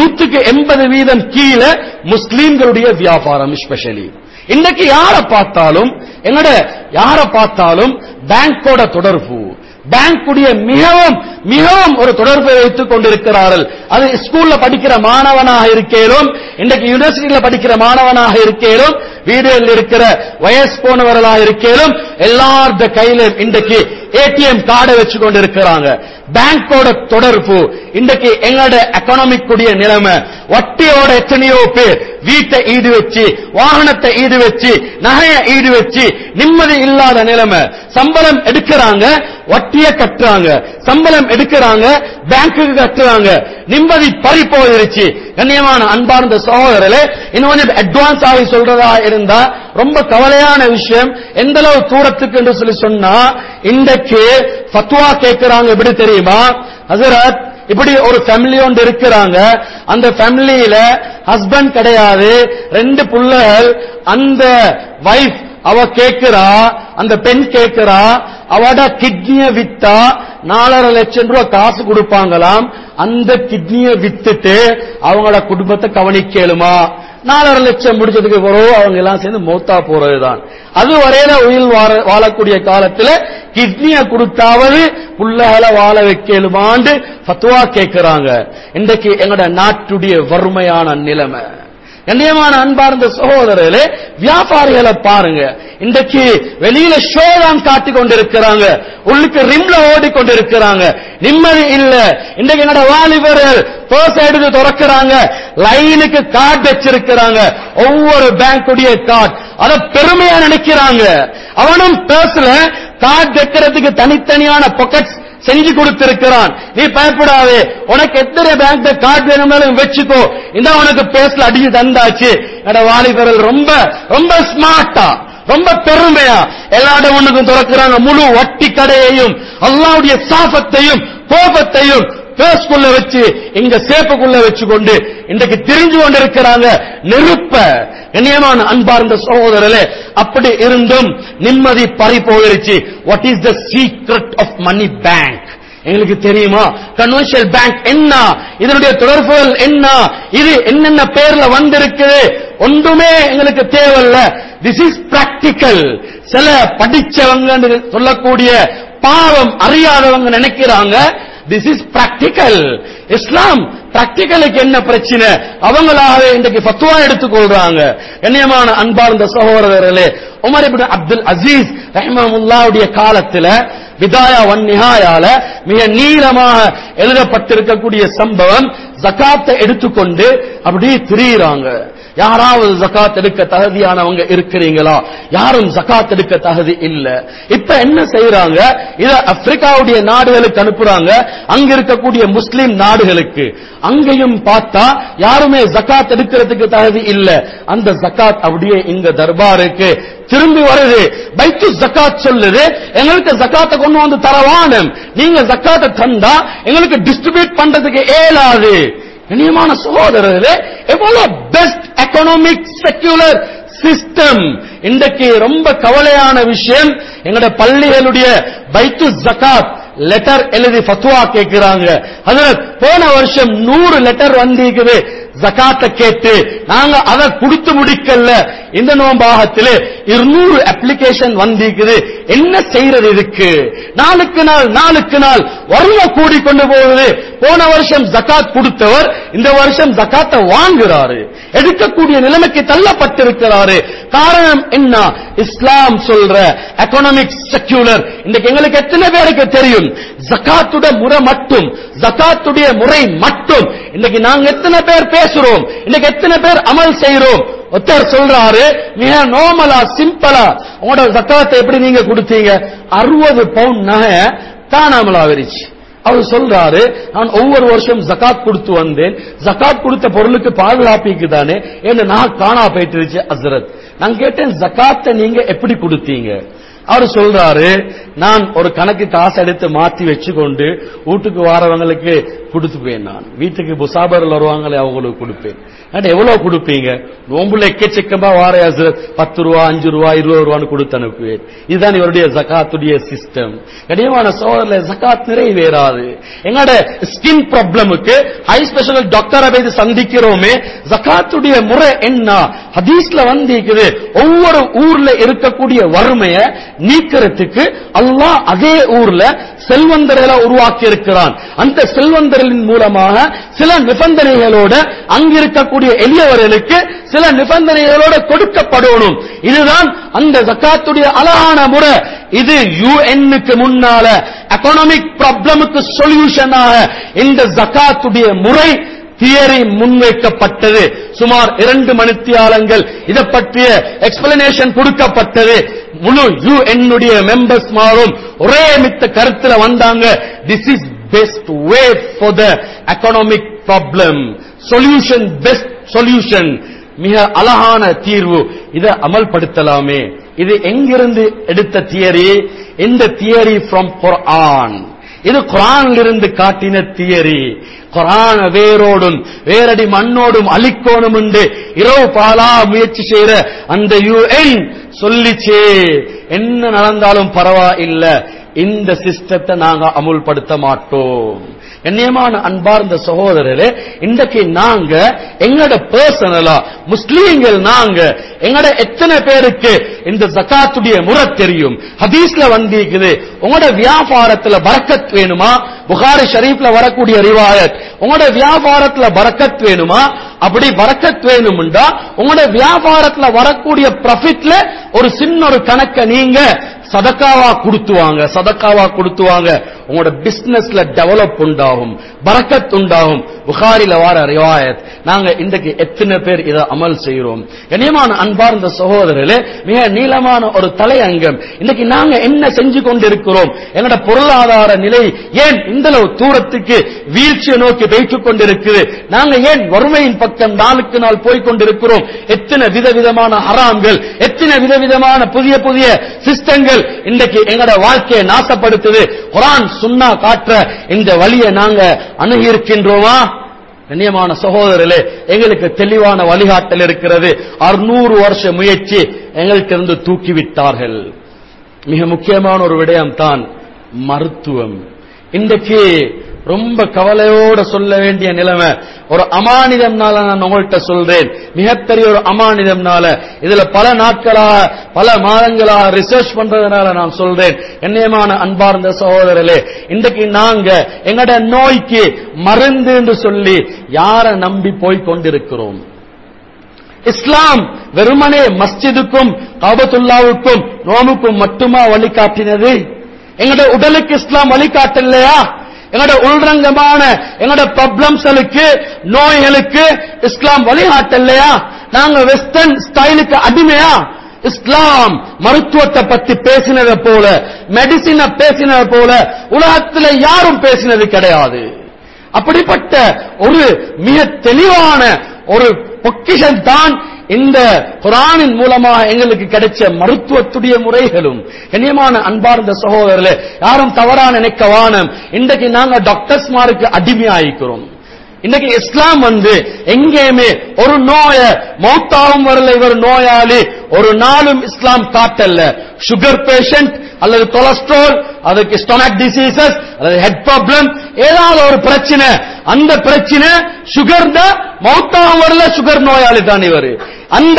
180% கீழே முஸ்லீம்களுடைய வியாபாரம். ஸ்பெஷலி இன்றைக்கு யாரை பார்த்தாலும் பேங்கோட தொடர்பு, பேங்குடைய மிகவும் மிகவும் ஒரு தொடர்பை வைத்துக் கொண்டிருக்கிறார்கள். அது ஸ்கூல்ல படிக்கிற மாணவனாக இருக்கேனும், இன்றைக்கு யூனிவர்சிட்டியில படிக்கிற மாணவனாக இருக்கேனும், வீடுகளில் இருக்கிற வயசு போனவர்களாக இருக்கேனும், எல்லாருடைய கையில இன்றைக்கு ஏடிஎம் கார்டை வச்சு கொண்டிருக்கிறாங்க. பேங்கோட தொடர்பு. இன்றைக்கு எங்களோட எக்கனாமிக் கூடிய நிலைமை, வட்டியோட எத்தனையோ பேர் வீட்டை ஈடு வச்சு, வாகனத்தை ஈடு வச்சு, நகையை ஈடு வச்சு நிம்மதி இல்லாத நிலைமை. சம்பளம் எடுக்கிறாங்க, வட்டியை கட்டுறாங்க, சம்பளம் எடுக்கிறாங்க, பேங்குக்கு கட்டுறாங்க, நிம்மதி பறி போயிருச்சு. கண்ணியமான அன்பார்ந்த சகோதரர்களே, இன்னும் கொஞ்சம் அட்வான்ஸ் ஆகி சொல்றதா இருந்தா ரொம்ப கவலையான விஷயம். எந்த அளவு தூரத்துக்கு என்று சொல்லி சொன்னா, இன்றைக்கு ஃபத்வா கேட்கிறாங்க. எப்படி தெரியுமா? ஹஸரத், இப்படி ஒரு ஃபேமிலி ஒன்று இருக்கிறாங்க, அந்த ஃபேமிலியில ஹஸ்பண்ட் கிடையாது, 2 பிள்ளைகள். அந்த வைஃப் அவ கேட்கிறா, அந்த பெண் கேட்கிறா, அவட கிட்னிய வித்தா 4.5 லட்சம் ரூபாய் காசு கொடுப்பாங்களாம். அந்த கிட்னிய வித்துட்டு அவங்களோட குடும்பத்தை கவனிக்கலுமா? 4.5 லட்சம் முடிச்சதுக்கு பிறகு அவங்க எல்லாம் சேர்ந்து மௌத்தா போறதுதான். அது வரையில உயிர் வாழக்கூடிய காலத்துல கிட்னிய கொடுத்தாவது புள்ளகளை வாழ வைக்கலுமான்னு ஃபத்வா கேட்கிறாங்க. இன்றைக்கு எங்கட நாட்டுடைய வறுமையான நிலைமை. கண்ணியமான அன்பார்ந்த சகோதரர்களே, வியாபாரிகளை பாருங்க. இன்றைக்கு வெளியில ஷோ தான் காட்டிக் கொண்டிருக்கிறாங்க, உள்ளுக்கு ரிம்ல ஓடிக்கொண்டிருக்கிறாங்க, நிம்மதி இல்ல. இன்றைக்கு என்னோட வாலிபர்கள் பர்ஸ் எடுத்து திறக்கிறாங்க, லைனுக்கு கார்டு வச்சிருக்கிறாங்க, ஒவ்வொரு பேங்குடைய கார்டு. அத பெருமையா நினைக்கிறாங்க. அவனும் பர்ஸ்ல கார்டு வைக்கிறதுக்கு தனித்தனியான பாக்கெட்ஸ் செஞ்சு கொடுத்திருக்கிறான். நீ பயப்படாதே, உனக்கு எத்தனை பேங்க் கார்டு வேணும்னாலும் வச்சுக்கோ, இந்த உனக்கு பேஸ்ல அடிச்சு தந்தாச்சு. வாலிபர்கள் ரொம்ப ரொம்ப ஸ்மார்ட்டா, ரொம்ப பெருமையா எல்லா இடமும் திறக்கிறாங்க. முழு வட்டி கடையையும் அல்லாஹ்வுடைய சாபத்தையும் கோபத்தையும் பேஸ்குள்ள வச்சு, இங்க சேப்புக்குள்ள வச்சுக்கொண்டு இன்றைக்கு திரிஞ்சு கொண்டிருக்கிறாங்க. நெருப்ப. கண்ணியமான அன்பார்ந்த சகோதரர்களே, அப்படி இருந்தும் நிம்மதி பறி போயிருச்சு. What is the secret of money bank? எங்களுக்கு தெரியுமா? கன்வென்ஷனல் பேங்க் என்ன, இதனுடைய தொடர்புகள் என்ன, இது என்னென்ன பேர்ல வந்திருக்குது, ஒன்றுமே எங்களுக்கு தேவையில்ல. This is practical. சில படிச்சவங்க சொல்லக்கூடிய பாவம் அறியாதவங்க நினைக்கிறாங்க திஸ் இஸ் பிராக்டிக்கல். இஸ்லாம் பிராக்டிக்கலுக்கு என்ன பிரச்சனை, அவங்களாகவே இன்றைக்கு ஃபத்வா எடுத்துக்கொள்றாங்க. கண்ணியமான அன்பார்ந்த சகோதரர்களே, உமர் இப்னு அப்துல் அசீஸ் ரஹ்மத்துல்லாஹுடைய காலத்துல விதாயா வன் நிஹாயால மிக நீளமாக எழுதப்பட்டிருக்கக்கூடிய சம்பவம், ஜகாத்தை எடுத்துக்கொண்டு அப்படியே திரியிறாங்க. யாராவது ஜகாத் எடுக்க தகுதியானவங்க இருக்கிறீங்களா? யாரும் ஜகாத் எடுக்க தகுதி இல்ல. இப்ப என்ன செய்யறாங்க? இத ஆப்பிரிக்காவுடைய நாடுகளுக்கு அனுப்புறாங்க, அங்க இருக்கக்கூடிய முஸ்லிம் நாடுகளுக்கு. அங்கேயும் பார்த்தா யாருமே ஜகாத் எடுக்கிறதுக்கு தகுதி இல்ல. அந்த ஜகாத் அப்படியே இங்க தர்பாருக்கு திரும்பி வருது. பைத்து ஜகாத் சொல்லுது, எங்களுக்கு ஜகாத்தை கொண்டு வந்து தரவானும், நீங்க ஜகாத்தை தந்தா எங்களுக்கு டிஸ்ட்ரிபியூட் பண்றதுக்கு ஏலாது. கண்ணியமான சகோதரர்களே, எவ்வளவு பெஸ்ட் எக்கனாமிக் செக்யூலர் சிஸ்டம். இன்றைக்கு ரொம்ப கவலையான விஷயம், எங்கட பள்ளிகளுடைய பைத்து ஜகாத் லெட்டர் எழுதி ஃபத்வா கேட்கிறாங்க. ஹஜ்ரத், போன வருஷம் 100 லெட்டர் வந்திருக்குது ஜகாத்தை கேட்டு, நாங்க அதை கொடுத்து முடிக்கல. இந்த நோம்பாகத்திலே 200 அப்ளிகேஷன் வந்திருக்குது. என்ன செய்யறது இதுக்கு? நாளுக்கு நாள் வறுமை கூடிக்கொண்டு போகுது. போன வருஷம் ஜகாத் கொடுத்தவர் இந்த வருஷம் ஜகாத்தை வாங்குறாரு, எடுக்கக்கூடிய நிலைமைக்கு தள்ளப்பட்டிருக்கிறாரு. காரணம் என்ன? இஸ்லாம் சொல்ற எக்கனாமிக் செக்யூலர். இன்னைக்கு எங்களுக்கு எத்தனை பேருக்கு தெரியும் ஜகாத்துடைய முறை மட்டும் இன்னைக்கு நாங்க எத்தனை பேர் பேசுறோம், இன்னைக்கு எத்தனை பேர் அமல் செய்யறோம்? ஒருத்தர் சொல்றாரு, மிக நார்மலா சிம்பிளா, உங்களோட ஜகாத்தை எப்படி நீங்க கொடுத்தீங்க? 60 பவுண்ட் நகை காணாமலா ஆகிருச்சு. அவர் சொல்றாரு, நான் ஒவ்வொரு வருஷம் ஜகாத் கொடுத்து வந்தேன், ஜகாத் கொடுத்த பொருளுக்கு பாதுகாப்பிக்கு தானே என்ன நான் காணா போயிட்டு ஹஸ்ரத். நான் கேட்டேன், ஜகாத்தை நீங்க எப்படி கொடுத்தீங்க? அவர் சொல்றாரு, நான் ஒரு கணக்கு காசு எடுத்து மாத்தி வச்சுக்கொண்டு வீட்டுக்கு வாரவங்களுக்கு கொடுத்துப்பேன். நான் வீட்டுக்கு முசாபர்கள் வருவாங்களே அவங்களுக்கு கொடுப்பேன். எவ்வளவு கொடுப்பீங்க? நோம்புல எக்கச்சக்கமா வார 10 ரூபா 5 ரூபா 20 ரூபான்னு கொடுத்து அனுப்புவேன். இதுதான் இவருடைய ஜகாத்துடைய சிஸ்டம். கடினமான சோதரில் ஜகாத் நிறைவேறாது. எங்களோட ஸ்கின் ப்ராப்ளமுக்கு ஹை ஸ்பெஷல் டாக்டரை போய் சந்திக்கிறோமே, ஜகாத்துடைய முறை என்ன? ஹதீஸ்ல வந்திருக்குது, ஒவ்வொரு ஊர்ல இருக்கக்கூடிய வறுமையை நீக்கிறதுக்கு அல்லாஹ் அதே ஊர்ல செல்வந்தர்களை உருவாக்கி இருக்கிறான். அந்த செல்வந்தர்களின் மூலமாக சில நிபந்தனைகளோட அங்கிருக்கக்கூடிய எளியவர்களுக்கு சில நிபந்தனைகளோட கொடுக்கப்படணும். இதுதான் அந்த ஜகாத்துடைய அழகான முறை. இது யுஎன்னுக்கு முன்னால எக்கனாமிக் ப்ராப்ளமுக்கு சொல்யூஷனாக இந்த ஜகாத்துடைய முறை தியரி முன்வைக்கப்பட்டது. சுமார் 2 மணித்தியாலங்கள் இதை பற்றிய எக்ஸ்பிளனேஷன் கொடுக்கப்பட்டது. முழு யுஎன்னுடைய மெம்பர்ஸ் மாறும் ஒரே மித்த கருத்துல வந்தாங்க. This is best way for the economic problem solution, best solution, மிக அழகான தீர்வு. இதை அமல்படுத்தலாமே. இது எங்கிருந்து எடுத்த தியரி? இந்த தியரி ஃப்ரம் குர்ஆன். இது குர்ஆனிலிருந்து காட்டின தியரி. குர்ஆன வேரோடும் வேரடி மண்ணோடும் அழிக்கோணும் என்று இரவு பாலா முயற்சி செய்யற அந்த யுஎன் சொல்லிச்சே, என்ன நடந்தாலும் பரவாயில்ல, இந்த சிஸ்டத்தை நாங்க அமுல்படுத்த மாட்டோம். கண்ணியமான அன்பார்ந்த சகோதரர்களே, இன்றைக்கு நாங்க எங்கட பர்சனலா முஸ்லீம்கள் நாங்க எங்கட எத்தனை பேருக்கு இந்த ஜகாத்துடைய முறை தெரியும்? ஹதீஸ்ல வந்திருக்குது, உங்களோட வியாபாரத்துல பரக்கத் வேணுமா? புகாரி ஷரீஃப்ல வரக்கூடிய ரிவாயத், உங்களோட வியாபாரத்துல பரக்கத் வேணுமா? அப்படி பரக்கத் வேணும்டா உங்களோட வியாபாரத்துல வரக்கூடிய ப்ராஃபிட்ல ஒரு சின்ன ஒரு கணக்கை நீங்க சதக்காவா கொடுத்துவாங்க. உங்களோட பிசினஸ்ல டெவலப் உண்டாகும், பரக்கத் உண்டாகும். புகாரில வர ரிவாயத். நாங்க இன்றைக்கு எத்தனை பேர் இதை அமல் செய்யறோம்? கண்ணியமான அன்பார்ந்த சகோதரர்களே, மிக நீளமான ஒரு தலையங்கம். இன்னைக்கு நாங்க என்ன செஞ்சு கொண்டிருக்கிறோம்? எங்களோட பொருளாதார நிலை ஏன் இந்த தூரத்துக்கு வீழ்ச்சியை நோக்கி வைத்துக் கொண்டிருக்குது? நாங்க ஏன் வறுமையின் பக்கம் நாளுக்கு நாள் போய்கொண்டிருக்கிறோம்? எத்தனை விதவிதமான ஹராம்கள், எத்தனை விதவிதமான புதிய புதிய சிஸ்டங்கள் இன்றைக்கு எங்களோட வாழ்க்கையை நாசப்படுத்துது. குர்ஆன் சுன்னா காட்டுற இந்த வழியை நாங்க அணுகி இருக்கின்றோமா? கண்ணியமான சகோதரர்களே, எங்களுக்கு தெளிவான வழிகாட்டல் இருக்கிறது. 600 வருஷ முயற்சி எங்களுக்கு இருந்து தூக்கிவிட்டார்கள். மிக முக்கியமான ஒரு விடயம் தான் மருத்துவம். இன்றைக்கு ரொம்ப கவலையோட சொல்ல வேண்டிய நிலைமை. ஒரு அமானிதம்னால நான் உங்கள்கிட்ட சொல்றேன், மிகப்பெரிய ஒரு அமானிதம்னால. இதுல பல நாட்களாக பல மாதங்களாக ரிசர்ச் பண்றதுனால நான் சொல்றேன். கண்ணியமான அன்பார்ந்த சகோதரர்களே, இன்றைக்கு நாங்க எங்கட நோய்க்கு மருந்து என்று சொல்லி யார நம்பி போய்கொண்டிருக்கிறோம்? இஸ்லாம் வெறுமனே மஸ்ஜிதுக்கும் காபத்துல்லாவுக்கும் நோமுக்கும் மட்டுமா வழிகாட்டினது? எங்கட உடலுக்கு இஸ்லாம் வழிகாட்டலையா? எங்கட உள்ரங்கமான எங்கட ப்ராப்ளம்ஸ்களுக்கு நோய்களுக்கு இஸ்லாம் வழிகாட்டலையா? நாங்க வெஸ்டர்ன் ஸ்டைலுக்கு அடிமையா? இஸ்லாம் மருத்துவத்தை பத்தி பேசினதை போல, மெடிசினை பேசினதை போல உலகத்துல யாரும் பேசினது கிடையாது. அப்படிப்பட்ட ஒரு மிக தெளிவான ஒரு பொக்கிஷன் தான் இந்த குர்ஆனின் மூலமாக எங்களுக்கு கிடைச்ச மருத்துவத்துடைய முறைகளும். கண்ணியமான அன்பார்ந்த சகோதரர்களே, யாரும் தவறான நினைக்க வானம். இன்றைக்கு நாங்க டாக்டர்ஸ்மாருக்கு அடிமையாயிக்கிறோம். இன்னைக்கு இஸ்லாம் எங்கேயுமே ஒரு நோய மௌத்தாவும் வரல, இவர் நோயாளி ஒரு நாளும் இஸ்லாம் காட்டல்ல. சுகர் பேஷண்ட் அல்லது கொலஸ்ட்ரால், அதுக்கு ஸ்டொமக் டிசீசஸ் அல்லது ஹெட் ப்ராப்ளம், ஏதாவது ஒரு பிரச்சனை, அந்த பிரச்சனை சுகர் தான் மௌத்தாவும் வரல, சுகர் நோயாளி தான் இவர். அந்த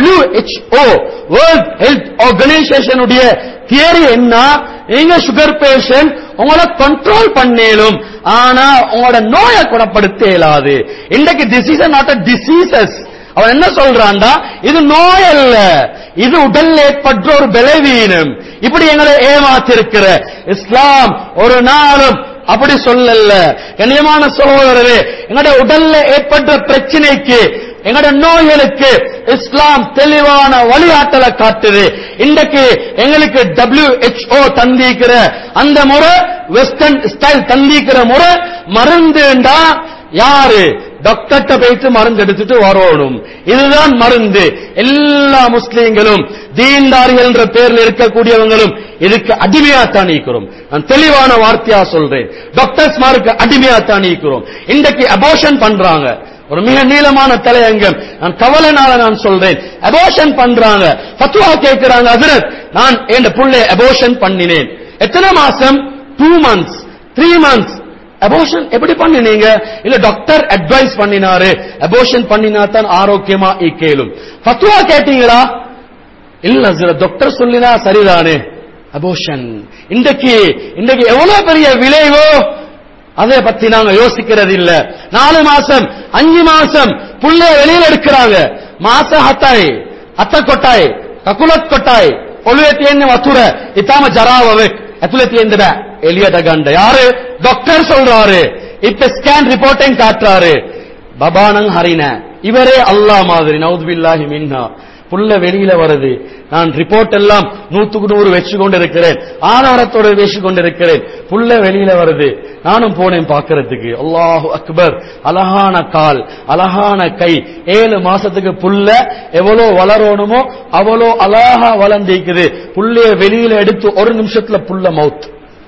WHO வேர்ல்ட் ஹெல்த் ஆர்கனைசேஷன் உடைய தியரி என்ன? நீங்க சுகர் பேஷண்ட் உங்களை கண்ட்ரோல் பண்ணேலும், ஆனா உங்களோட நோயை குணப்படுத்த இயலாது. இன்றைக்கு டிசீஸ் நாட் டிசீசஸ். அவன் என்ன சொல்றான்டா, இது நோய் அல்ல, இது உடல் ஏற்பட்ட ஒரு பலவீனம். இப்படி எங்களை ஏமாத்திருக்கிற இஸ்லாம் ஒரு நாளும் அப்படி சொல்லல. கண்ணியமான சகோதரரே, எங்களுடைய உடல்ல ஏற்பட்ட பிரச்சனைக்கு, எங்கட நோய்களுக்கு இஸ்லாம் தெளிவான வழிகாட்டலை காட்டுது. இன்றைக்கு எங்களுக்கு WHO தந்திக்கிற அந்த முறை, வெஸ்டர்ன் ஸ்டைல் தந்திக்கிற முறை, மருந்துண்டா யாரு டாக்டர்ட்ட போயிட்டு மருந்து எடுத்துட்டு வரணும். இதுதான் மருந்து. எல்லா முஸ்லீம்களும் தீன்தாரிகள் என்ற பேரில் இருக்கக்கூடியவங்களும் இதுக்கு அடிமையாத்தான் இருக்கிறோம். நான் தெளிவான வார்த்தையா சொல்றேன், டாக்டர்ஸ்மாருக்கு அடிமையாத்தான் இருக்கிறோம். இன்றைக்கு அபார்ஷன் பண்றாங்க. ஒரு மிக நீளமான தலையங்கம். நான் கவலைனால நான் சொல்றேன், அபார்ஷன் பண்றாங்க. ஃபத்வா கேட்கிறாங்க, ஹஜ்ரத் நான் என் புள்ளைய அபார்ஷன் பண்ணினேன். எத்தனை மாசம்? 2 months 3 months. அபார்ஷன் எப்படி பண்ணினீங்க? இல்ல டாக்டர் அட்வைஸ் பண்ணினாரு, அபார்ஷன் பண்ணினா தான் ஆரோக்கியமா கேளும். ஃபத்வா கேட்டீங்களா? இல்ல ஹஜ்ரத் டாக்டர் சொல்லினா சரிதானே. அபார்ஷன் இன்றைக்கு எவ்வளவு பெரிய விளைவோ அதை பத்தி நாங்க யோசிக்கிறது இல்ல. 4 மாசம் 5 மாசம் புள்ள வெளியில எடுக்கிறாங்க. மாச ஹத்தாய் අත කොටයි කකුලත් කොටයි ඔළුවේ තියෙන වතුර ඊටම ජරාවවෙක් ඇතුලේ තියෙන්න බෑ එළියට ගන්න. யாரு? டாக்டர் சொல்றாரு. இப்ப ஸ்கேன் ரிப்போர்ட்டிங் காட்டுறாரு. பபானங் ஹரின இவரே அல்லாஹ் மாதிரி. நவுது பில்லாஹி மின்ஹா. புள்ள வெளியில வருது. நான் ரிப்போர்ட் எல்லாம் 100க்கு 100 வெச்சு கொண்டிருக்கிறேன், ஆதாரத்தோட வெச்சு கொண்டிருக்கிறேன். புள்ள வெளியில வருது. நானும் போனேன் பார்க்கிறதுக்கு. அல்லாஹு அக்பர். அழகான கால், அழகான கை. 7 மாசத்துக்கு புள்ள எவ்வளோ வளரணுமோ அவ்வளோ அழகா வளர்ந்திருக்குது. புள்ளைய வெளியில எடுத்து 1 நிமிஷத்துல புள்ள மவுத்.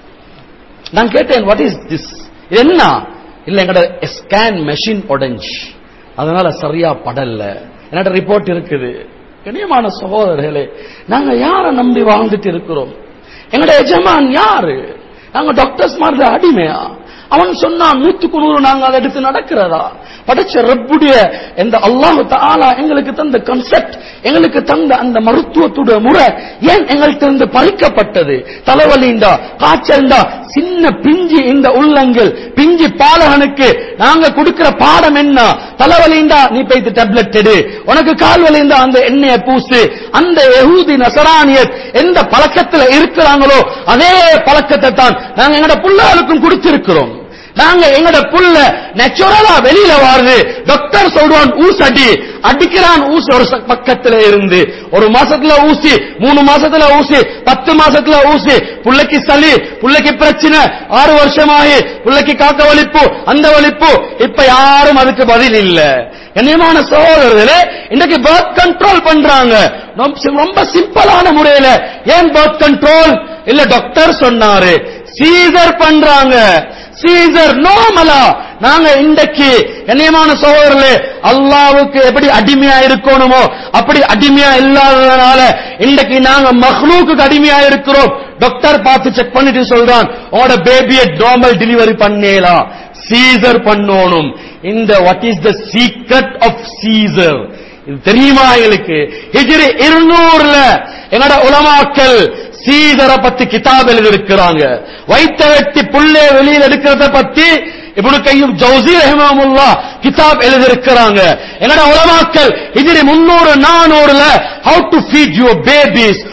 நான் கேட்டேன், வாட் இஸ் திஸ்? என்ன? இல்ல எங்கட ஸ்கேன் மெஷின் உடைஞ்சு, அதனால சரியா படல. என்னோட ரிப்போர்ட் இருக்குது. கண்ணியமான சகோதரர்களே, நாங்க யாரை நம்பி வாழ்ந்துட்டு இருக்கிறோம்? எங்கட எஜமான் யாரு? நாங்க டாக்டர்ஸ் மாதிரி அடிமையா? அவன் சொன்னா 100க்கு 100 நாங்க அதை எடுத்து நடக்கிறதா? படைச்ச ரப்புடைய இந்த அல்லாஹ் தஆலா எங்களுக்கு தந்த கான்செப்ட், எங்களுக்கு தந்த அந்த மருத்துவத்துடைய முறை ஏன் எங்கள்கிட்ட இருந்து பறிக்கப்பட்டது? தலைவலிண்டா, காய்ச்சல்டா, சின்ன பிஞ்சி இந்த உள்ளங்கள், பிஞ்சி பாலகனுக்கு நாங்க கொடுக்கிற பாடம் என்ன? தலைவலிண்டா நீ போயிட்டு டேப்லெட் எடு, உனக்கு கால் வலிண்டா அந்த எண்ணெயை பூசு. அந்த யஹூதி நசரானியத் எந்த பழக்கத்துல இருக்கிறாங்களோ அதே பழக்கத்தை தான் நாங்க எங்கட புள்ளைகளுக்கும் கொடுத்திருக்கிறோம். நாங்க எங்கட புள்ள நேச்சுரலா வெளியில வாருது. டாக்டர் சொல்றான் ஊசடி, அடிக்கிறான் ஊசி ஒரு பக்கத்துல இருந்து. 1 மாசத்துல ஊசி, 3 மாசத்துல ஊசி, 10 மாசத்துல ஊசி. புள்ளைக்கு சளி, புள்ளைக்கு பிரச்சனை, 6 வருஷமாகி புள்ளைக்கு காக்க வலிப்பு, அந்த வலிப்பு. இப்ப யாரும் அதுக்கு பதில் இல்ல. கண்ணியமான சகோதரர்களே, இன்னைக்கு பர்த் கண்ட்ரோல் பண்றாங்க ரொம்ப சிம்பிளான முறையில. ஏன் பர்த் கண்ட்ரோல்? இல்ல டாக்டர் சொன்னாரு. சீசர் பண்றாங்க. சீசர் நோமலா. நாங்க இன்றைக்கு கண்ணியமான சகோதரர்களே, அல்லாஹ்வுக்கு எப்படி அடிமையா இருக்கணுமோ அப்படி அடிமையா இல்லாததனால இன்றைக்கு நாங்க மக்லூக்கு அடிமையா இருக்கிறோம். டாக்டர் பார்த்து செக் பண்ணிட்டு சொல்றான், உங்களோட பேபியை நார்மல் டெலிவரி பண்ணேலாம், சீசர் பண்ணணும். இந்த what is the secret of caesar இது தெரியுமா எங்களுக்கு? ஹிஜ்ரி 200ல எங்கட உலமாக்கள் சீசரை பத்தி கிதாப் எழுதியிருக்கிறாங்க. வைத்த வெட்டி புள்ளே வெளியில் எடுக்கிறத பத்தி இப்னு கய்யிம் ஜௌஸி ரஹிமஹுல்லாஹ் கிதாப் எழுதியிருக்கிறாங்க. எங்கட உலமாக்கள் ஹிஜ்ரி 300 400ல how to feed your babies,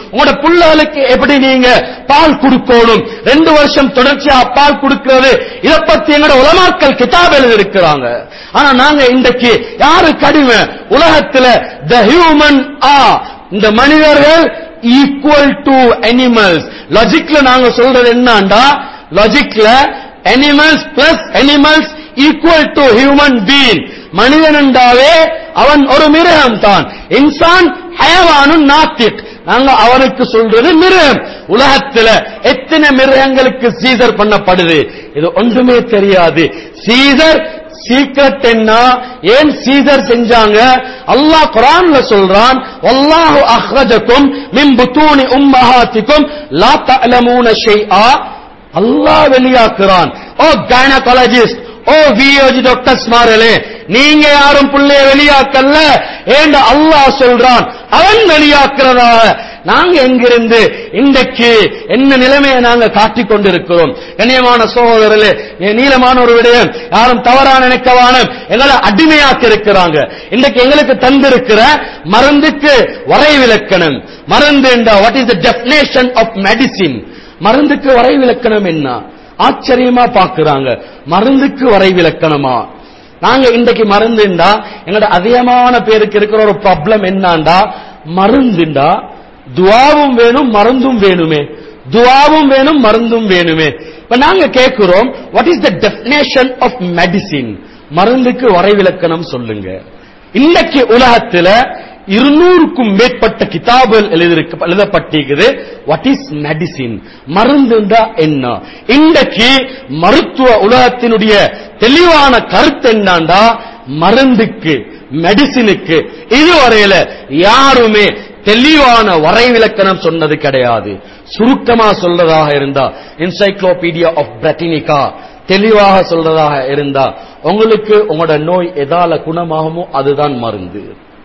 உங்களோட புள்ளைகளுக்கு எப்படி நீங்க பால் கொடுக்கணும், 2 வருஷம் தொடர்ச்சியா பால் கொடுக்கிறது, இத பத்தி எங்களோட உலமாக்கள் கிதாப் எழுதியிருக்கிறாங்க. ஆனா நாங்க இன்றைக்கு யாரு கடிமை? உலகத்துல the human are, இந்த மனிதர்கள் ஈக்குவல் டு அனிமல்ஸ். லாஜிக்ல நாங்க சொல்றது என்னண்டா, லாஜிக்ல animals plus animals equal to human being. மனிதன் என்றாவே அவன் ஒரு மிருகம் தான். இன்சான் ஹயவானுன் நாத்திக், நாங்க அவனுக்கு சொல்றது மிருகம். உலகத்துல எத்தனை மிருகங்களுக்கு சீசர் பண்ணப்படுது, இது ஒன்றுமே தெரியாது. சீசர் சீக்ரெட் என்ன, ஏன் சீசர் செஞ்சாங்க? அல்லாஹ் குர்ஆன்ல சொல்றான், வல்லாஹு அக்ரஜக்கும் மின் புத்தூனி உம்மஹாத்திக்கும் லா தஅலமூன ஷைஆ. அல்லாஹ் வெளியாக்குறான். ஓ கைனகாலஜிஸ்ட், ஓ வியோஜி டாக்டர்ஸ் மாரலே, நீங்க யாரும் புள்ளைய வெளியாக்கல்ல, ஏண்ட அல்லாஹ் சொல்றான், அவன் வெளியாக்குறதா. நாங்க எங்கிருந்து இன்றைக்கு என்ன நிலைமையை நாங்க காட்டிக் கொண்டிருக்கிறோம்? கண்ணியமான சகோதரர்களே, நீளமான ஒரு விடயம், யாரும் தவறான நினைக்கவான, எங்களை அடிமையாக்கி இருக்கிறாங்க. இன்றைக்கு எங்களுக்கு தந்திருக்கிற மருந்துக்கு வரைவிலக்கணம். மருந்து என்றா what is the definition of medicine? மருந்துக்கு வரைவிலக்கணம் என்ன? ஆச்சரியமா பாக்குறாங்க. மருந்துக்கு வரைவிலக்கணமா? நாங்க இன்றைக்கு மருந்துண்டா எங்களோட அதிகமான பேருக்கு இருக்கிற ஒரு ப்ராப்ளம் என்னண்டா, மருந்துண்டா துவாவும் வேணும் மருந்தும் வேணுமே, துவாவும் வேணும் மருந்தும் வேணுமே. இப்ப நாங்க கேட்கிறோம், what is the definition of medicine? மருந்துக்கு வரைவிலக்கணம் சொல்லுங்க. இன்னைக்கு உலகத்துல 200க்கும் மேற்பட்ட கிதாபுகள் எழுதப்பட்டிருக்குது. What is medicine? மருந்துண்டா என்ன? இன்றைக்கு மருத்துவ உலகத்தினுடைய தெளிவான கருத்து என்னண்டா, மருந்துக்கு மெடிசினுக்கு இதுவரையில யாருமே தெளிவான வரைவிலக்கணம் சொன்னது கிடையாது. சுருக்கமா சொல்றதாக இருந்தா என்சைக்ளோபீடியா ஆஃப் பிரிட்டானிகா தெளிவாக சொல்றதாக இருந்தா, உங்களுக்கு உங்களோட நோய் எதால குணமாகுமோ அதுதான் மருந்து.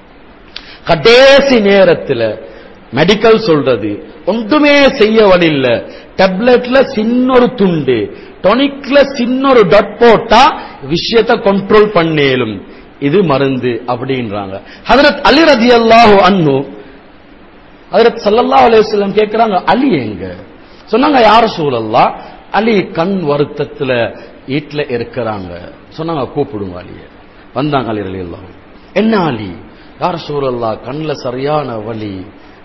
கடைசி நேரத்தில் மெடிக்கல் சொல்றது ஒன்றுமே செய்ய வழி இல்ல, டேப்லெட்ல சின்னொரு துண்டு, டொனிக்ல சின்னொரு டாட் போட்டா விஷயத்தை கண்ட்ரோல் பண்ணேலும், இது மருந்து அப்படின்றாங்க. ஹஜ்ரத் அலி ரலியல்லாஹு அன்ஹு, ஹஜ்ரத் ஸல்லல்லாஹு அலைஹி வஸல்லம் கேக்குறாங்க, அலி எங்க? சொன்னாங்க, யா ரசூலல்லாஹ், அலி கண் வருத்தத்துல வீட்ல இருக்கிறாங்க. சொன்னாங்க, கூப்பிடுங்க அலிய. வந்தாங்க அலி ரலியல்லாஹு. என்ன அலி? யா ரசூலல்லாஹ், கண்ணுல சரியான வலி,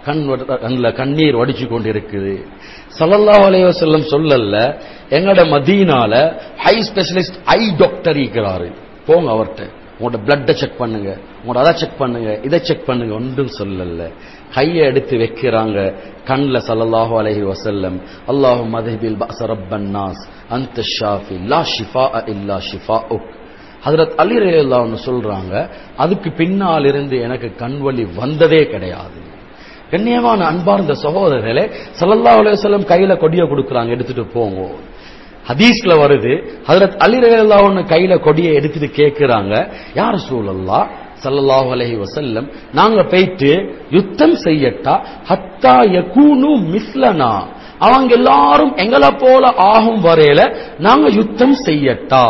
கண்ணுல கண்ணீர் வடிச்சு கொண்டிருக்குது. ஸல்லல்லாஹு அலைஹி வஸல்லம் சொல்லல, எங்கட மதீனால ஹை ஸ்பெஷலிஸ்ட் ஐ டாக்டர் இருக்கிறாரு, போங்க அவர்கிட்ட, உங்களோட பிளட்டை செக் பண்ணுங்க, உங்களோட அதை செக் பண்ணுங்க, இதை செக் பண்ணுங்க. ஒன்றும் சொல்லல. கையை எடுத்து வைக்கிறாங்க கண்ல. ஸல்லல்லாஹு அலைஹி வஸல்லம், அல்லாஹும்ம அத்ஹிபில் பஅஸ ரப்பன் நாஸ் அன்த ஷாஃபி லா ஷிஃபாஅ இல்லா ஷிஃபாஉக். ஹஜ்ரத் அலி ரலியல்லாஹு அன்ஹு சொல்றாங்க, அதுக்கு பின்னால் இருந்து எனக்கு கண்வலி வந்ததே கிடையாது. கண்ணியமான அன்பார்ந்த சகோதரர்களே, ஸல்லல்லாஹு அலைஹி வஸல்லம் கையில கொடியை கொடுக்குறாங்க, எடுத்துட்டு போங்க. ஹதீஸ்ல வருது, ஹஜ்ரத் அலி ரலியல்லாஹு அன்ஹு கையில கொடியை எடுத்துட்டு கேட்கிறாங்க, யா ரசூலல்லாஹ் ஸல்லல்லாஹு அலைஹி வஸல்லம், நாங்க போயிட்டு யுத்தம் செய்யட்டா? ஹத்தா யகூனு மிஸ்லனா, அவங்க எல்லாரும் எங்களை போல ஆகும் வரையில நாங்க யுத்தம் செய்யட்டா?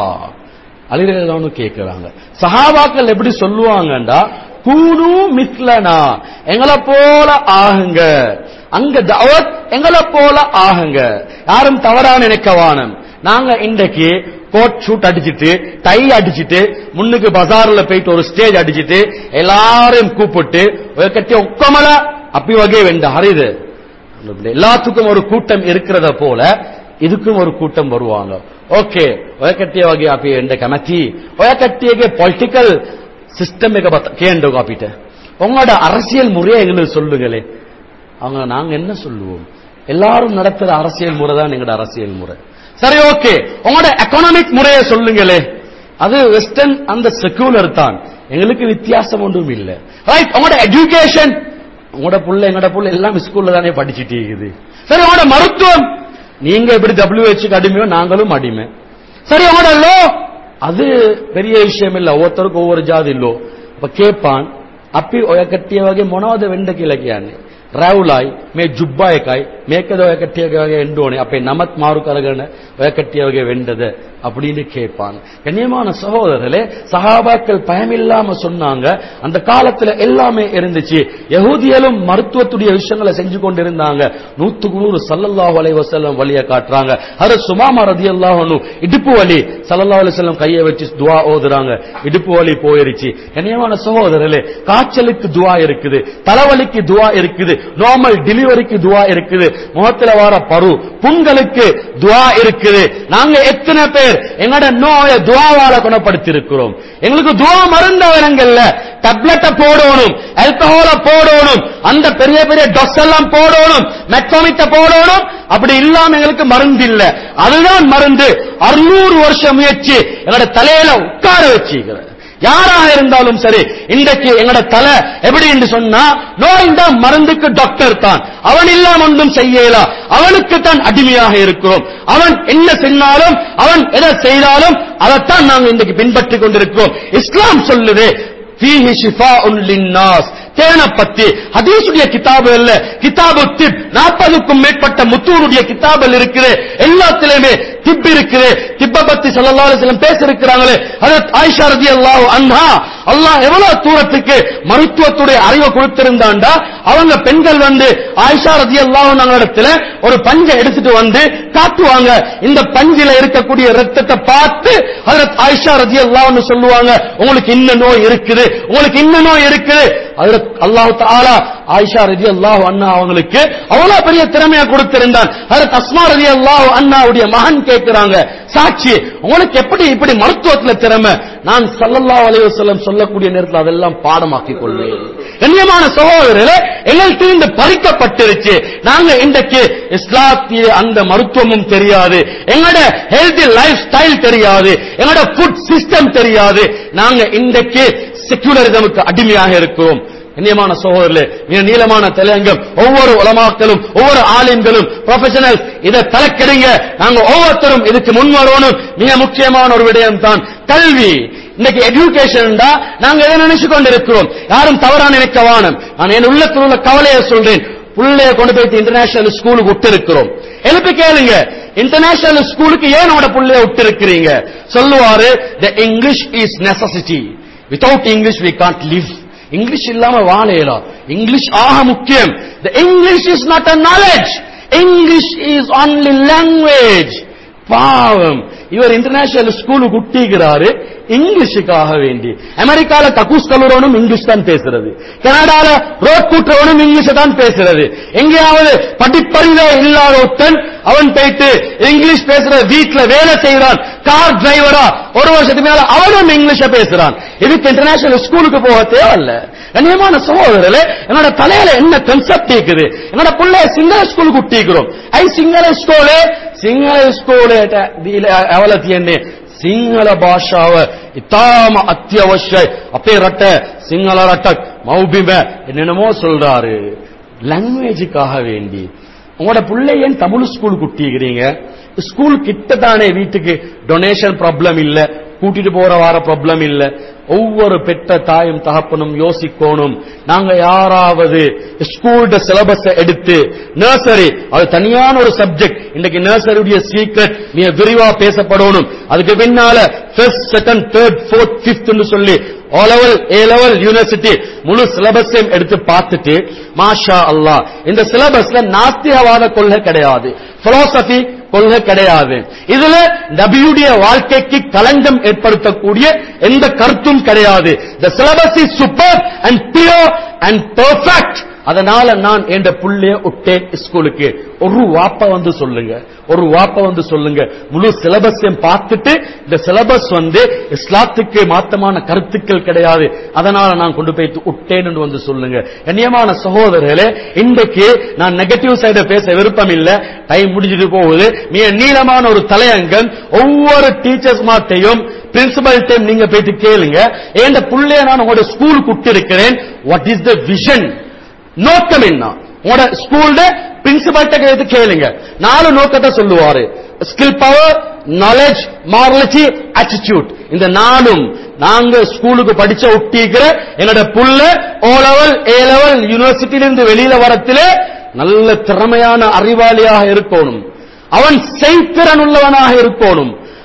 அலி ரலியல்லாஹு அன்ஹு கேட்கிறாங்க. சஹாபாக்கள் எப்படி சொல்லுவாங்கண்டா, கூனு மிஸ்லனா, எங்களை போல ஆகுங்க, அங்க தஅவத் எங்களை போல ஆகுங்க, யாரும் தவறா நினைக்கவானம். நாங்க இன்றைக்கு கோட் ஷூட் அடிச்சிட்டு டை அடிச்சிட்டு முன்னுக்கு பஜார்ல போயிட்டு ஒரு ஸ்டேஜ் அடிச்சிட்டு எல்லாரையும் கூப்பிட்டு கட்டி ஒக்கமல அப்படி வகை வேண்ட ஹரிது. எல்லாத்துக்கும் ஒரு கூட்டம் இருக்கிறத போல இதுக்கும் ஒரு கூட்டம் வருவாங்க. ஓகே, ஒயக்கட்டிய வகை அப்படி என்ற கமிட்டி ஒயக்கட்டிய பொலிட்டிக்கல் சிஸ்டம் கேண்டோ காப்பிட்ட உங்களோட அரசியல் முறையை எங்களுக்கு சொல்லுங்களே. அவங்க நாங்க என்ன சொல்லுவோம்? எல்லாரும் நடத்துற அரசியல் முறை தான் எங்களோட அரசியல் முறை. சரி, ஓகே, உங்களோட எக்கனாமிக் முறையை சொல்லுங்களே. அது வெஸ்டர்ன், அந்த செக்குலர் தான், எங்களுக்கு வித்தியாசம் ஒன்றும் இல்லை. ரைட், உங்களோட எஜுகேஷன், உங்களோட புள்ள எங்களோட புள்ள எல்லாம் ஸ்கூல்ல தானே படிச்சுட்டு இருக்குது. சரி, உங்களோட மருத்துவம், நீங்க எப்படி WHO அடிமையோ நாங்களும் அடிமை. சரி, உங்களோட லோ, அது பெரிய விஷயம் இல்ல, ஒவ்வொருத்தருக்கும் ஒவ்வொரு ஜாதி லோ. அப்ப கேட்பான், அப்பி ஒயக்கட்டிய வகை මොනවද වෙන්න කියලා කියන්නේ? රැවුලයි මේ ජුබ්බා එකයි මේකද ඔය කට්ටිය වගේ එන්න ඕනේ. අපේ නමත් මාරු කරගෙන ඔය කට්ටිය වගේ වෙන්නද? அப்படின்னு கேட்பான். கண்ணியமான சகோதரர்களே, சஹாபாக்கள் பயமில்லாம சொன்னாங்க. அந்த காலத்துல எல்லாமே இருந்துச்சு. யஹூதியலும் மருத்துவத்துடைய விஷயங்களை செஞ்சு கொண்டிருந்தாங்க. 100% ஸல்லல்லாஹு அலைஹி வஸல்லம் வழியை காட்டுறாங்க. ஹஜ்ரத் சுமாமா ரலியல்லாஹு அன்ஹு இடுப்பு வலி, ஸல்லல்லாஹு அலைஹி வஸல்லம் கையை வச்சு துஆ ஓதுறாங்க, இடுப்பு வலி போயிருச்சு. கண்ணியமான சகோதரர்களே, காய்ச்சலுக்கு துஆ இருக்குது, தலைவலிக்கு துஆ இருக்குது, நார்மல் டெலிவரிக்கு துஆ இருக்குது, முகத்துல வர பரு புண்களுக்கு துஆ இருக்குது. நாங்க எத்தனை பேர் எங்கட நோயை துஆவால குணப்படுத்தி இருக்கிறோம்? எங்களுக்கு துஆ மருந்த வரங்கல்ல, டேப்லெட்டை போடணும், ஆல்கஹால போடணும், அந்த பெரிய பெரிய டோஸ் எல்லாம் போடணும், மெட்ஃபார்மினை போடணும். அப்படி இல்லாம எங்களுக்கு மருந்து இல்ல. அதுதான் மருந்து. 600 வருஷம் முயற்சி எங்கட தலையில உட்கார வச்சுக்கிறது. யாராக இருந்தாலும் சரி, இன்றைக்கு எங்கட தலை எப்படி என்று சொன்னா, நோய் தான் மருந்துக்கு டாக்டர் தான். அவன் இல்லாம ஒன்றும் செய்யலா, அவனுக்கு தான் அடிமையாக இருக்கிறோம். அவன் என்ன செஞ்சாலும், அவன் எதை செய்தாலும் அதைத்தான் நாங்கள் இன்றைக்கு பின்பற்றி கொண்டிருக்கிறோம். இஸ்லாம் சொல்லுது ஃபீஹி ஷிஃபாஉன் லின்னாஸ். தேனை பத்தி ஹதீஸுடைய கிதாபுகள்ல கிதாபு திப் 40க்கும் மேற்பட்ட முத்தூனுடைய கிதாபுகள் இருக்குது. எல்லாத்திலுமே திப் இருக்குது. திப்ப பத்தி ஸல்லல்லாஹு அலைஹி வஸல்லம் பேச இருக்கிறாங்களே. ஹஜ்ரத் ஆயிஷா রাদিয়াল্লাহு அன்ஹா, அல்லாஹ் எவ்வளவு தூரத்துக்கு மருத்துவத்துடைய அறிவை கொடுத்திருந்தாண்டா, அவங்க பெண்கள் வந்து ஆயிஷா রাদিয়াল্লাহு அன்ஹா ஒரு பஞ்சை எடுத்துட்டு வந்து காட்டுவாங்க. இந்த பஞ்சில இருக்கக்கூடிய ரத்தத்தை பார்த்து ஹஜ்ரத் ஆயிஷா রাদিয়াল্লাহு அன்ஹா சொல்லுவாங்க, உங்களுக்கு இந்த நோய் இருக்குது, உங்களுக்கு இந்த நோய் இருக்குது. ஹஜ்ரத் அல்லாஹ் தஆலா ஆயிஷா রাদিয়াল্লাহு அன்ஹா அவங்களுக்கு அவ்வளவு பெரிய திறமையை கொடுத்திருந்தான். ஹஜ்ரத் அஸ்மா রাদিয়াল্লাহு அன்ஹாவுடைய மகன் கேட்கிறாங்க, சாட்சி உங்களுக்கு எப்படி இப்படி மருத்துவத்துல திறமை? நான் ஸல்லல்லாஹு அலைஹி வஸல்லம் சொல்லக்கூடிய நேரத்தில் அதெல்லாம் பாடமாக்கிக் கொள்வேன். கண்ணியமான சகோதரர்களே, எங்கள்கிட்ட இருந்து பறிக்கப்பட்டிருச்சு. நாங்க இன்றைக்கு இஸ்லாத்திய அந்த மருத்துவமும் தெரியாது, எங்களோட ஹெல்தி லைஃப் ஸ்டைல் தெரியாது, எங்களோட ஃபுட் சிஸ்டம் தெரியாது. நாங்க இன்றைக்கு செக்யூலரிசமுக்கு அடிமையாக இருக்கிறோம். கண்ணியமான சகோதரர்களே, மிக நீளமான தலையங்கம். ஒவ்வொரு உலமாக்களும், ஒவ்வொரு ஆலிம்களும், ப்ரொஃபஷனல் இதை தலைக்கெடுங்க. நாங்க ஒவ்வொருத்தரும் இதுக்கு முன்வரணும். மிக முக்கியமான ஒரு விடயம் தான் கல்வி. இன்னைக்கு எஜுகேஷன் தான் நாங்க எதை நினைச்சு கொண்டிருக்கிறோம். யாரும் தவறா நினைக்க வானம். நான் என் உள்ளத்தில் உள்ள கவலையை சொல்றேன். புள்ளைய கொண்டு போயிட்டு இன்டர்நேஷனல் ஸ்கூலுக்கு விட்டு இருக்கிறோம். எழுப்பி கேளுங்க, இன்டர்நேஷனல் ஸ்கூலுக்கு ஏன் உங்களோட புள்ளைய விட்டு இருக்கிறீங்க? சொல்லுவாரு, the English is necessity, without English we can't live. English இல்லாம வாழலாம். இங்கிலீஷ் ஆக முக்கியம். The English is not a knowledge, English is only language. பாவம், இவர் இன்டர்நேஷனல் ஸ்கூலுக்கு விட்டிருக்கிறாரு இங்கிலீஷுக்காக வேண்டி. அமெரிக்கால கக்கூஸ் கல்லூரவனும் இங்கிலீஷ் தான் பேசுறது, கனடால ரோட் கூட்டுறவனும் இங்கிலீஷ் தான் பேசுறது. எங்கேயாவது படிப்பறிவே இல்லாத ஒருத்தன் அவன் போயிட்டு இங்கிலீஷ் பேசுற வீட்டுல வேலை செய்யறான், கார் டிரைவரா 1 வருஷத்துக்கு மேல அவனும் இங்கிலீஷ பேசுறான். இதுக்கு இன்டர்நேஷனல் ஸ்கூலுக்கு போக தேவையில்ல. கண்ணியமான சகோதரர்களே, என்னோட தலையில என்ன கன்செப்ட் இருக்குது? என்னோட பிள்ளை சிங்கள ஸ்கூலுக்கு விட்டிருக்கிறோம். சிங்கள ஸ்கூல் அவலத்தியன்னு සිංහල භාෂාව ඉතාම අත්‍යවශ්‍යයි. අපේ රට සිංහල රටක් මව්බිම என்னென்னமோ சொல்றாரு. லாங்குவேஜுக்காக வேண்டி உங்களோட பிள்ளை ஏன் தமிழ் ஸ்கூல் குட்டிக்கிறீங்க? ஸ்கூல் கிட்ட தானே, வீட்டுக்கு டொனேஷன் ப்ராப்ளம் இல்ல, கூட்டிட்டு போற வார ப்ராப்ளம் இல்ல. ஒவ்வொரு பெற்ற தாயும் தகப்பனும் யோசிக்கணும். நாங்க யாராவது ஸ்கூல்ட சிலபஸ் எடுத்து நர்சரி, அது தனியான ஒரு சப்ஜெக்ட். இன்னைக்கு நர்சரியுடைய சீக்ரெட் மிக விரிவா பேசப்படணும். அதுக்கு பின்னால first, second, third, fourth, fifth சொல்லி O level, A level, university முழு சிலபஸையும் எடுத்து பார்த்துட்டு, மாஷா அல்லாஹ், இந்த சிலபஸ்ல நாஸ்திகவாத கொள்கை கிடையாது, பிலாசபி கொள்கை கிடையாது. இதுல நபியுடைய வாழ்க்கைக்கு களங்கம் ஏற்படுத்தக்கூடிய எந்த கருத்தும் கிடையாது. The syllabus is superb and pure and perfect. அதனால நான் என்ற புள்ளைய விட்டே ஸ்கூலுக்கு. ஒரு வாப்ப வந்து சொல்லுங்க, முழு சிலபஸையும் பார்த்துட்டு இந்த சிலபஸ் இஸ்லாத்துக்கு மாத்தமான கருத்துக்கள் கிடையாது, அதனால நான் கொண்டு போய் விட்டேன்னு வந்து சொல்லுங்க. கண்ணியமான சகோதரர்களே, இன்றைக்கு நான் நெகட்டிவ் சைட பேச விருப்பம் இல்ல, டைம் முடிஞ்சிட்டு போகுது. மிக நீளமான ஒரு தலையங்கம். ஒவ்வொரு டீச்சர்ஸ் மாட்டையும் பிரின்சிபல்டையும் நீங்க போயிட்டு கேளுங்க, என் புள்ளைய நான் உங்களோட ஸ்கூலுக்கு விட்டு இருக்கிறேன், வாட் இஸ் த விஷன், நோக்கம் என்ன? உங்களோட ஸ்கூல்ல பிரின்சிபல்ட்ட கேளுங்க. 4 நோக்கத்தை சொல்லுவாரு. Skill, power, knowledge, morality, attitude. இந்த 4ம் நாங்க ஸ்கூலுக்கு படிச்ச ஒட்டிக்கிற என்னோட புள்ள O level, A level யூனிவர்சிட்டியிலிருந்து வெளியில வரத்திலே நல்ல திறமையான அறிவாளியாக இருக்கணும், அவன் செய்திறன் உள்ளவனாக இருக்கணும்,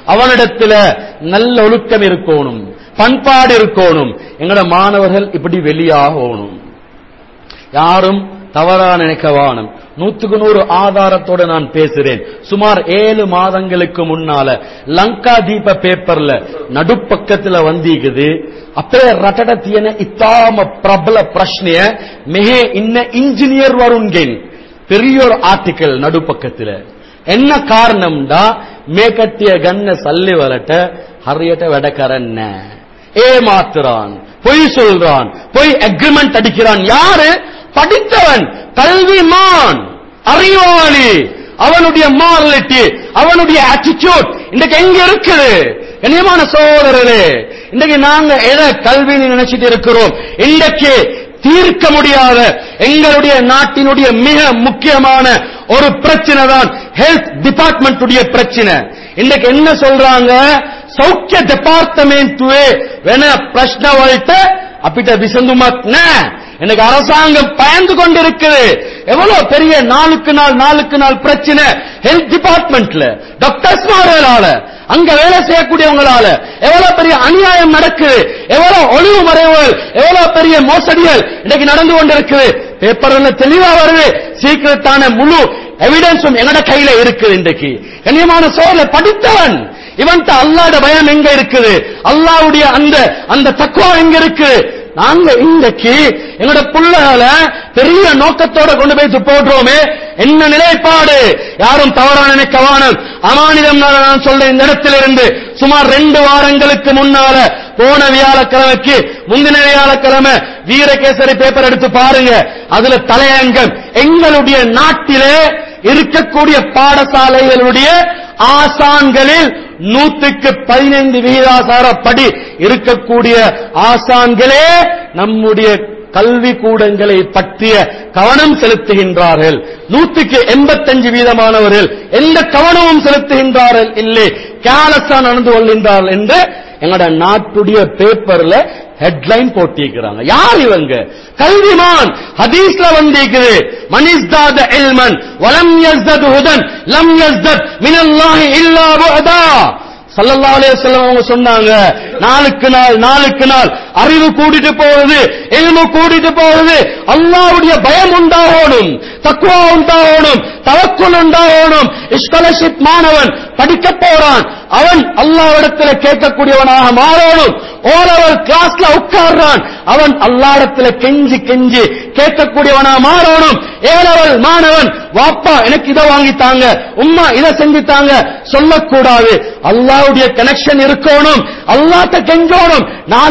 அவனிடத்துல நல்ல ஒழுக்கம் இருக்கணும், பண்பாடு இருக்கணும். எங்கட மாணவர்கள் இப்படி வெளியாகணும். யாரும் தவறா நினைக்கவானும். 100% ஆதாரத்தோட நான் பேசுறேன். சுமார் 7 மாதங்களுக்கு முன்னால லங்கா தீப பேப்பர்ல நடுப்பக்கத்துல வந்திக்குது. அப்பே ரட்டட தியன இத்தாம பிரபல பிரಶ್ನೆಯ மெஹே இன்ன இன்ஜினியர் வருண்கேன் பெரிய ஒரு ஆர்டிக்கல் நடுப்பக்கத்துல. என்ன காரணம்டா மேகட்டிய கண்ண சல்லி வரட்ட ஹரியட்ட வெடக்கரன்ன ஏமாத்துறான், பொய் சொல்றான், பொய் அக்ரிமெண்ட் அடிக்கிறான். யாரு? படித்தவன், கல்விமான், அறிவாளி. அவனுடைய மாரலிட்டி, அவனுடைய ஆட்டிடியூட் இன்றைக்கு எங்க இருக்குது? கண்ணியமான சகோதரர்களே, இன்றைக்கு நாங்க எதை கல்வின்னு நினைச்சிட்டு இருக்கிறோம்? இன்றைக்கு தீர்க்க முடியாத எங்களுடைய நாட்டினுடைய மிக முக்கியமான ஒரு பிரச்சனை தான் ஹெல்த் டிபார்ட்மெண்ட் பிரச்சனை. இன்றைக்கு என்ன சொல்றாங்க? சௌக்கிய டிபார்ட்மெண்ட் வேண பிரச்சனை வளர்த்த அப்பிட்ட விசந்துமத் எனக்கு அரசாங்கம் பயந்து கொண்டிருக்குது. எவ்வளவு பெரிய நாளுக்கு நாள் பிரச்சனை ஹெல்த் டிபார்ட்மெண்ட்ல, டாக்டர்ஸ் மார்களால, அங்க வேலை செய்யக்கூடியவங்களால எவ்வளவு பெரிய அநியாயம் நடக்குது, எவ்வளவு ஒளிவு மறைவுகள், எவ்வளவு பெரிய மோசடிகள் இன்னைக்கு நடந்து கொண்டிருக்குது. பேப்பர்ல தெளிவா வருது. சீக்கிரத்தான முழு எவிடன்ஸும் எங்கட கையில இருக்குது. இன்றைக்கு கண்ணியமான சோழ படித்தவன் இவன்ட்ட அல்லாஹ்வுடைய பயம் எங்க இருக்குது? அல்லாஹ்வுடைய அந்த தக்வா எங்க இருக்கு? நாங்க இன்றைக்கு எங்களோட புள்ளகளை பெரிய நோக்கத்தோட கொண்டு போய் போடுறோமே, என்ன நிலைப்பாடு? யாரும் தவறான நினைக்கவானும். அமானிதம் நான் சொல்ற இந்த இடத்திலிருந்து சுமார் 2 வாரங்களுக்கு முன்னால போன வியாழக்கிழமைக்கு முந்தின வியாழக்கிழமை வீரகேசரி பேப்பர் எடுத்து பாருங்க. அதுல தலையங்கம் எங்களுடைய நாட்டிலே இருக்கக்கூடிய பாடசாலைகளுடைய ஆசான்களில் 100% விகிதாசாரப்படி இருக்கக்கூடிய ஆசான்களே நம்முடைய கல்வி கூடங்களை பற்றிய கவனம் செலுத்துகின்றார்கள். 185% எந்த கவனமும் செலுத்துகின்றார்கள் இல்லை, கேலஸா நடந்து கொள்கின்றார்கள் என்று எங்களோட நாட்டுடைய பேப்பர்ல ஹெட்லைன் போட்டிருக்கிறாங்க. யார் இவங்க? கல்விமான். ஹதீஸ்ல வந்திருக்குது, மனிஸ்தாத இல்மன் வலம் யஸ்தத் ஹுதன் லம் யஸ்தத் மினல்லாஹி இல்லா புஅதா. ஸல்லல்லாஹு அலைஹி வஸல்லம் அவங்க சொன்னாங்க, நாளுக்கு நாள் அறிவு கூடிட்டு போகுது, இல்மு கூடிட்டு போகுது. அல்லாஹ்வுடைய பயம் உண்டாகணும், தக்வா உண்டாகணும், தவக்குல் உண்டாகணும். ஸ்காலர்ஷிப் மாணவன் படிக்க போறான், அவன் அல்லாஹ்விடத்துல கேட்கக்கூடியவனாக மாறணும். ஓலவர் கிளாஸ்ல உட்கார்றான், அவன் அல்லாஹ்விடத்துல கெஞ்சி கேட்கக்கூடியவனாக மாறணும். ஏலவல் மாணவன், வாப்பா எனக்கு இதை வாங்கித்தாங்க, உம்மா இதை செஞ்சுத்தாங்க சொல்லக்கூடாது. அல்லாஹ்வுடைய கனெக்ஷன் இருக்கணும், அல்லாஹ்ட்ட கெஞ்சணும்.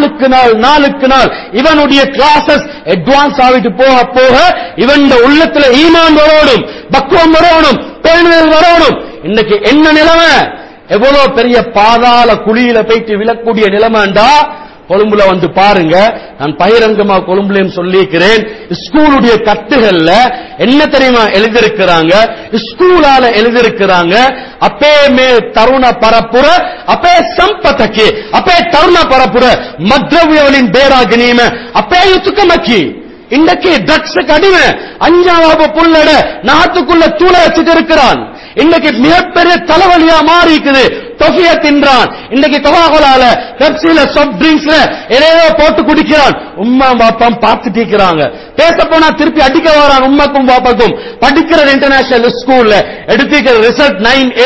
நாளுக்கு நாள் இவனுடைய கிளாஸஸ் அட்வான்ஸ் ஆகிட்டு போக இவன் உள்ளத்துல ஈமான் வரணும், பக்குவம் வரணும், பேணுதல் வரணும். இன்னைக்கு என்ன நிலைமை? எவ்வளவு பெரிய பாதாள குழியில போயிட்டு விழக்கூடிய நிலைமைண்டா கொழும்புல வந்து பாருங்க. நான் பகிரங்கமா கொழும்புலையும் சொல்லியிருக்கிறேன். ஸ்கூலுடைய கட்டுகள்ல என்ன தெரியுமா எழுதியிருக்கிறாங்க? ஸ்கூலால எழுதியிருக்கிறாங்க, அப்பே மே தருண பரப்புற அப்பே சம்பத்தக்கி அப்பே தருண பரப்புற மத்ரவியவளின் பேராகினீம அப்பே யுத்துக்கமக்கி. இன்றைக்கு ட்ரக்ஸுக்கு அடிமை 5ஆவது புள்ளட நாட்டுக்குள்ள தூள வச்சுட்டு இருக்கிறான். இன்னைக்கு மிகப்பெரிய தலைவலியா மாறி இருக்குது. தொஃபிய தின்றான், இன்னைக்கு கொகாகோலால, பெப்சில, சாஃப்ட் ட்ரிங்க்ஸ்ல ஏதோ போட்டு குடிக்கிறான். உம்மா பாப்பாம் பார்த்துட்டு இருக்கிறாங்க. பேச போனா திருப்பி அடிக்க வரான் உம்மாக்கும் பாப்பாக்கும். படிக்கிற இன்டர்நேஷனல் ஸ்கூல்ல எடுத்துக்கிற ரிசல்ட் 9A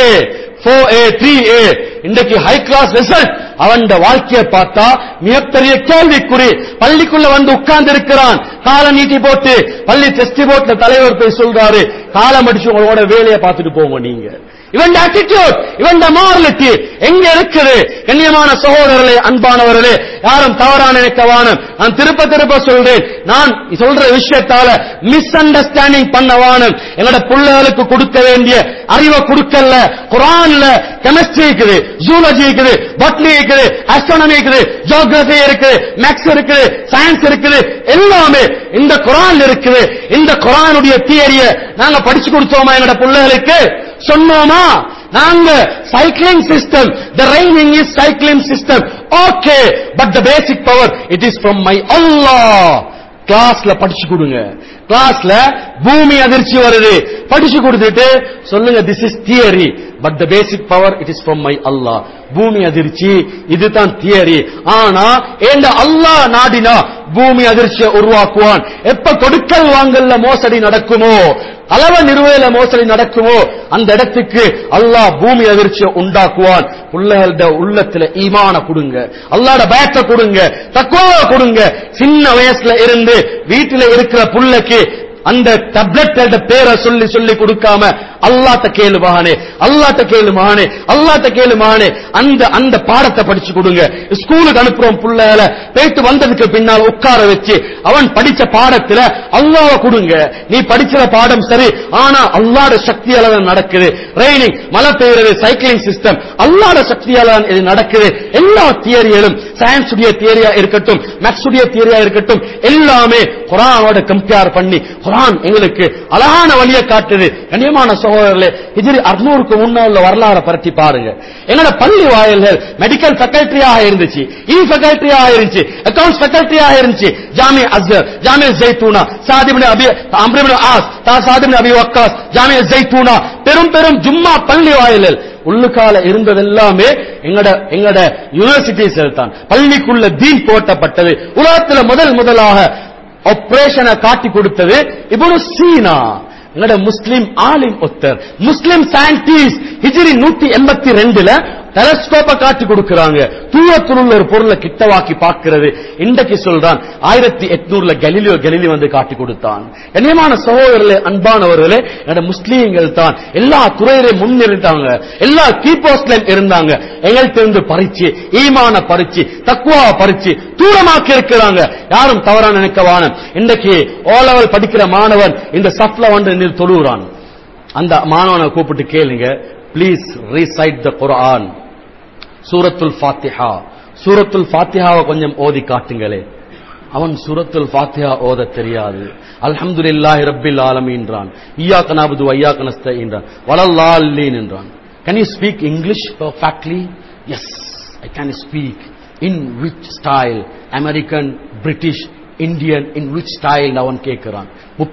4A 3A இன்றைக்கு ஹை கிளாஸ் ரிசல்ட். அவன் வாழ்க்கையை பார்த்தா மிகப்பெரிய கேள்விக்குறி. பள்ளிக்குள்ள வந்து உட்கார்ந்து இருக்கிறான், காலை நீட்டி போட்டு பள்ளி டெஸ்ட் போர்ட்ல தலைவர் போய் சொல்றாரு, காலம் அடிச்சு உங்களோட வேலையை பார்த்துட்டு போங்க நீங்க. இவன் ஆட்டிடியூட், இவன் மாரலிட்டி எங்க இருக்குது? கண்ணியமான சகோதரர்களே, அன்பானவர்களே, யாரும் தவறான நினைக்கவானும். நான் திருப்ப சொல்றேன், நான் சொல்ற விஷயத்தால மிஸ் அண்டர்ஸ்டாண்டிங் பண்ணவானும். என்னோட பிள்ளைகளுக்கு கொடுக்க வேண்டிய அறிவை கொடுக்கல. குர்ஆன்ல கெமிஸ்ட்ரி இருக்குது, ஜூலஜி இருக்குது, பாட்னி இருக்குது, ஆஸ்ட்ரோனமி இருக்குது, ஜியோகிராபி இருக்குது, மேக்ஸ் இருக்குது, சயின்ஸ் இருக்குது, எல்லாமே இந்த குர்ஆன்ல இருக்குது. இந்த குர்ஆனுடைய தியரியை நாங்க படிச்சு கொடுத்தோமா என்னோட பிள்ளைகளுக்கு? சொன்னோமா? நாங்க cycling system, the raining is cycling system, okay, but the basic power it is from my Allah. கிளாஸ்ல படிச்சு கொடுங்க. கிளாஸ்ல பூமி அதிர்ச்சி வருது படிச்சு கொடுத்துட்டு சொல்லுங்க, this is theory but the basic power it is from my Allah. பூமி அதிர்ச்சி இதுதான் தியரி, ஆனா ஏண்ட அல்லாஹ் நாடினா பூமி அதிர்ச்சியை உருவாக்குவான். எப்ப கொடுக்கல் வாங்கல்ல மோசடி நடக்குமோ, அளவ நிறுவையில மோசடி நடக்குமோ, அந்த இடத்துக்கு அல்லாஹ் பூமி அதிர்ச்சியை உண்டாக்குவான். பிள்ளைகளோட உள்ளத்துல ஈமான கொடுங்க, அல்லாஹ்வோட பயத்தை கொடுங்க, தக்வாவை கொடுங்க. சின்ன வயசுல இருந்து வீட்டில இருக்கிற புள்ளைக்கு அந்த டேப்லெட் பேரை சொல்லி சொல்லி கொடுக்காம அல்லாஹ்ட்ட கேளு மகனே, அல்லாஹ்ட்ட கேளு மகனே, அல்லாஹ்ட்ட கேளு மகனே, அந்த அந்த பாடத்தை படிச்சு கொடுங்க. ஸ்கூலுக்கு அனுப்புறோம் புள்ளைகளை, போயிட்டு வந்ததுக்கு பின்னால் உட்கார வச்சு அவன் படிச்ச பாடத்துல அல்லாஹ்வை கொடுங்க. நீ படிச்ச பாடம் சரி, ஆனா அல்லாஹ்வோட சக்தியால தான் நடக்குது. ட்ரைனிங், மழை பெய்யறது, சைக்கிளிங் சிஸ்டம் அல்லாஹ்வோட சக்தியால தான் இது நடக்குது. எல்லா தியரிகளும், சயின்ஸ் உடைய தியரியா இருக்கட்டும், மேத்ஸ் உடைய தியரியா இருக்கட்டும், எல்லாமே குர்ஆனோட கம்பேர் பண்ணி குர்ஆன் எங்களுக்கு அழகான வழியை காட்டுது. கண்ணியமான சகோதரர்களே, ஹிஜ்ரி 600க்கு முன்னால வரலாறு பரட்டி பாருங்க. எங்கட பள்ளி வாயில்கள் மெடிக்கல் ஃபேக்கல்டியாக இருந்துச்சு, இ ஃபேக்கல்டியாக இருந்துச்சு, அக்கவுண்ட்ஸ் ஃபேக்கல்டியாக இருந்துச்சு. Jamia Azhar, Jamia Zaytuna, Saad ibn Abi Amr ibn As, Saad ibn Abi Waqqas, Jamia Zaytuna, பெரும் பெரும் ஜும்மா பள்ளி வாயில்கள் உள்ளுக்கால இருந்ததெல்லாமே எங்கட யூனிவர்சிட்டிஸ் தான். பள்ளிக்குள்ள தீன் போட்டப்பட்டது. உலகத்துல முதலாக ஆபரேஷனை காட்டி கொடுத்தது இப்னு சீனா, எங்கட முஸ்லிம் ஆலிம் ஒத்தர், முஸ்லிம் சயின்டிஸ்ட். ஹிஜ்ரி 182ல டெலஸ்கோப்பை காட்டி கொடுக்கிறாங்க, தூரத்தில் உள்ள ஒரு பொருளை கிட்டவாக்கி பார்க்கிறது. இன்றைக்கு சொல்றான் 1800ல கலீலியோ வந்து காட்டி கொடுத்தான். கண்ணியமான சகோதரர்களே, அன்பானவர்களே, எங்கட முஸ்லீம்கள் தான் எல்லா துறையிலையும் முன்னிறுத்தாங்க, எல்லா கீ போஸ்ட்லயும் இருந்தாங்க. எங்கள்கிட்ட இருந்து பறிச்சு, ஈமான பறிச்சு, தக்வாவை பறிச்சு தூரமாக்கி இருக்கிறாங்க. யாரும் தவறா நினைக்கவான. இன்றைக்கு ஓ லெவல் படிக்கிற மாணவன் இந்த சஃப்ல வந்து தொழுகிறான். அந்த மாணவனை கூப்பிட்டு கேளுங்க, ப்ளீஸ் ரீசைட் த குர்ஆன், சூரத்துல் ஃபாத்திஹா. சூரத்துல் ஃபாத்திஹாவை கொஞ்சம் ஓதி காட்டுங்களே. அவன் சூரத்துல் ஃபாத்திஹா ஓத தெரியாது. அல்ஹம்துலில்லாஹி ரப்பில் ஆலமீன்றான், இய்யாக நஅபுது வ இய்யாக நஸ்தஈன்றான், வலல்லாலீன் என்றான். Can you speak English perfectly? Yes, I can speak. In which style? American, British, Indian, in which style? அவன் கேட்கிறான்.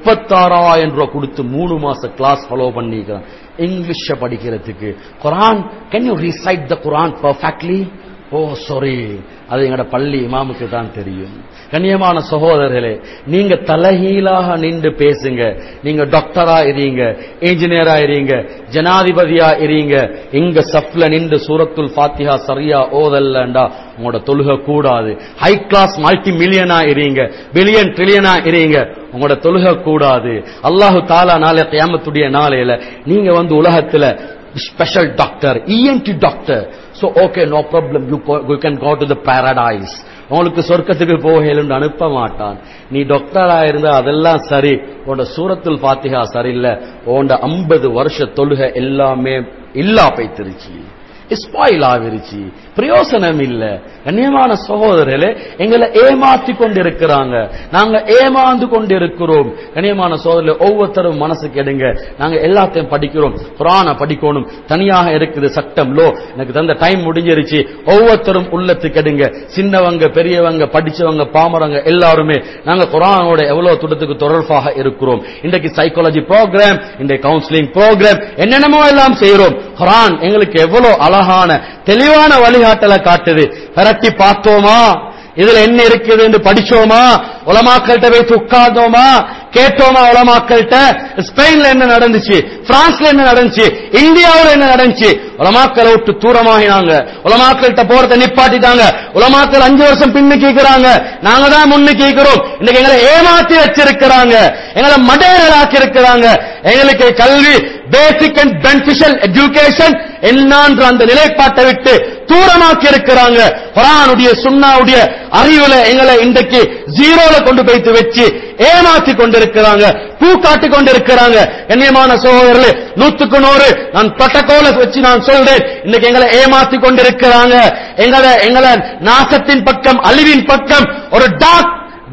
36,000 ரூபாய் கொடுத்து 3 மாச கிளாஸ் ஃபாலோ பண்ணிக்கிறான் இங்கிலீஷ படிக்கிறதுக்கு. Quran, can you recite the Quran perfectly? Oh sorry, அது எங்கட பள்ளி இமாமுக்கு தான் தெரியும். கண்ணியமான சகோதரர்களே, நீங்க தலகீழாக நின்று பேசுங்க. நீங்க டாக்டரா இருங்க, இன்ஜினியரா இருங்க, ஜனாதிபதியா இருங்க, இங்க சஃப்ல நின்று சூரத்துல் ஃபாத்திஹா சரியா ஓதல்லண்டா உங்களோட தொழுகை கூடாது. ஹை கிளாஸ் மல்டி மில்லியனா இருங்க, பில்லியன் ட்ரில்லியனா இருங்க, உங்களோட தொழுகை கூடாது. அல்லாஹு தஆலா நாளை கியாமத்துடைய நாளையில நீங்க வந்து உலகத்துல special doctor, ENT doctor, so okay, no problem, you can go to the paradise, உங்களுக்கு சொர்க்கத்துக்கு போகலன்னு அனுப்ப மாட்டான். நீ டாக்டரா இருந்தா அதெல்லாம் சரி, உன்னோட சூரத்துல் ஃபாத்திஹா சரியில்லை, உன்னோட 50 வருஷ தொழுகை எல்லாமே இல்லா போய்த்திருச்சு, ஸ்பாயில் ஆகிருச்சு, பிரயோசனம் இல்ல. கண்ணியமான சகோதரர்களே, எங்களை ஏமாத்தி கொண்டிருக்கிறாங்க, நாங்க ஏமாந்து கொண்டிருக்கிறோம். கண்ணியமான சகோதரர்களே, ஒவ்வொருத்தரும் மனசுக்கு எடுங்க, நாங்க எல்லாத்தையும் படிக்கிறோம், குர்ஆனை படிக்கணும், தனியாக இருக்குது சட்டம் லோ, எனக்கு தந்த டைம் முடிஞ்சிருச்சு. ஒவ்வொருத்தரும் உள்ளத்துக்கு எடுங்க, சின்னவங்க பெரியவங்க படிச்சவங்க பாமரங்க எல்லாருமே நாங்க குர்ஆனோட எவ்வளவு துடத்துக்கு தொடர்பாக இருக்கிறோம். இன்றைக்கு சைக்காலஜி ப்ரோக்ராம், இன்றைக்கு கவுன்சிலிங் ப்ரோக்ராம், என்னென்னமோ எல்லாம் செய்யறோம். குர்ஆன் எங்களுக்கு எவ்வளவு அழகான தெளிவான வழிகாட்டலை காட்டுது. பரட்டி பார்த்தோமா, இதுல என்ன இருக்குது என்று படிச்சோமா, உலமாக்கள்கிட்ட போய் உட்கார்ந்தோமா, கேட்டோமா உலமாக்கள்கிட்ட? ஸ்பெயின்ல என்ன நடந்துச்சு, பிரான்ஸ்ல என்ன நடந்துச்சு, இந்தியாவில் என்ன நடந்துச்சு? உலமாக்களை விட்டு தூரமாகினாங்க, உலமாக்கள்கிட்ட போறத நிப்பாட்டிட்டாங்க. உலமாக்கள் 5 வருஷம் பின்னு கேட்கிறாங்க, நாங்க தான் முன்னு கேட்கிறோம். இன்னைக்கு எங்களை ஏமாத்தி வச்சிருக்கிறாங்க, எங்களை மடையர்களாக்கி இருக்கிறாங்க. எங்களுக்கு கல்வி, பேசிக் அண்ட் பெனிஃபிஷியல் எஜுகேஷன் என்னன்ற அந்த நிலைப்பாட்டை விட்டு தூரமாக்கி இருக்கிறாங்க. குர்ஆனுடைய சுன்னாவுடைய அறிவுல எங்களை இன்றைக்கு ஜீரோல கொண்டு போய்த்து வச்சு ஏமாத்தி கொண்டிருக்கிறாங்க, பூ காட்டி கொண்டிருக்கிறாங்க. கண்ணியமான சகோதரர்களே, 100க்கு 100 நான் புரோட்டோகால வச்சு நான் சொல்றேன், இன்னைக்கு எங்களை ஏமாத்தி கொண்டிருக்கிறாங்க. எங்களை நாசத்தின் பக்கம், அழிவின் பக்கம் ஒரு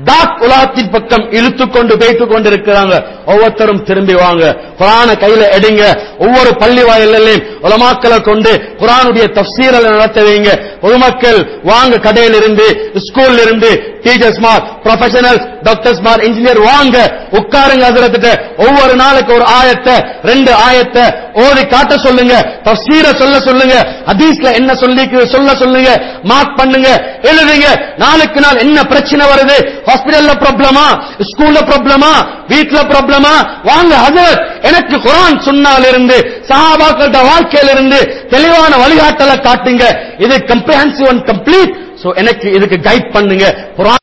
டாக் உலகத்தின் பக்கம் இழுத்துக் கொண்டு போய்த்துக் கொண்டிருக்கிறாங்க. ஒவ்வொருத்தரும் திரும்பி வாங்க, குர்ஆன கையில எடுங்க. ஒவ்வொரு பள்ளி வாயிலையும் உலமாக்களை கொண்டு குர்ஆனுடைய தஃப்சீரை நடத்த வைங்க. பொதுமக்கள் வாங்க, கடையில் இருந்து, ஸ்கூல்ல இருந்து, டீச்சர்ஸ் மார், ப்ரொஃபஷனல்ஸ், டாக்டர்ஸ் மார், இன்ஜினியர் வாங்க, உட்காருங்க. ஹஜ்ரத் ஒவ்வொரு நாளைக்கு ஒரு ஆயத்தை 2 ஆயத்தை ஓதி காட்ட சொல்லுங்க, தஃப்சீரை சொல்லுங்க, ஹதீஸ்ல என்ன சொல்லுங்க, மார்க் பண்ணுங்க, எழுதுங்க. நாளுக்கு நாள் என்ன பிரச்சனை வருது, ஹாஸ்பிடல்ல ப்ராப்ளமா, ஸ்கூல்ல ப்ராப்ளமா, வீட்ல ப்ராப்ளமா, வாங்க ஹஜ்ரத் எனக்கு குர்ஆன் சுன்னால இருந்து சஹாபாக்களோட வாழ்க்கையில இருந்து தெளிவான வழிகாட்டலை காட்டுங்க. இது கம்ப்ரிஹென்சிவ் அண்ட் கம்ப்ளீட். சோ எனக்கு இதுக்கு கைட் பண்ணுங்க. குர்ஆன்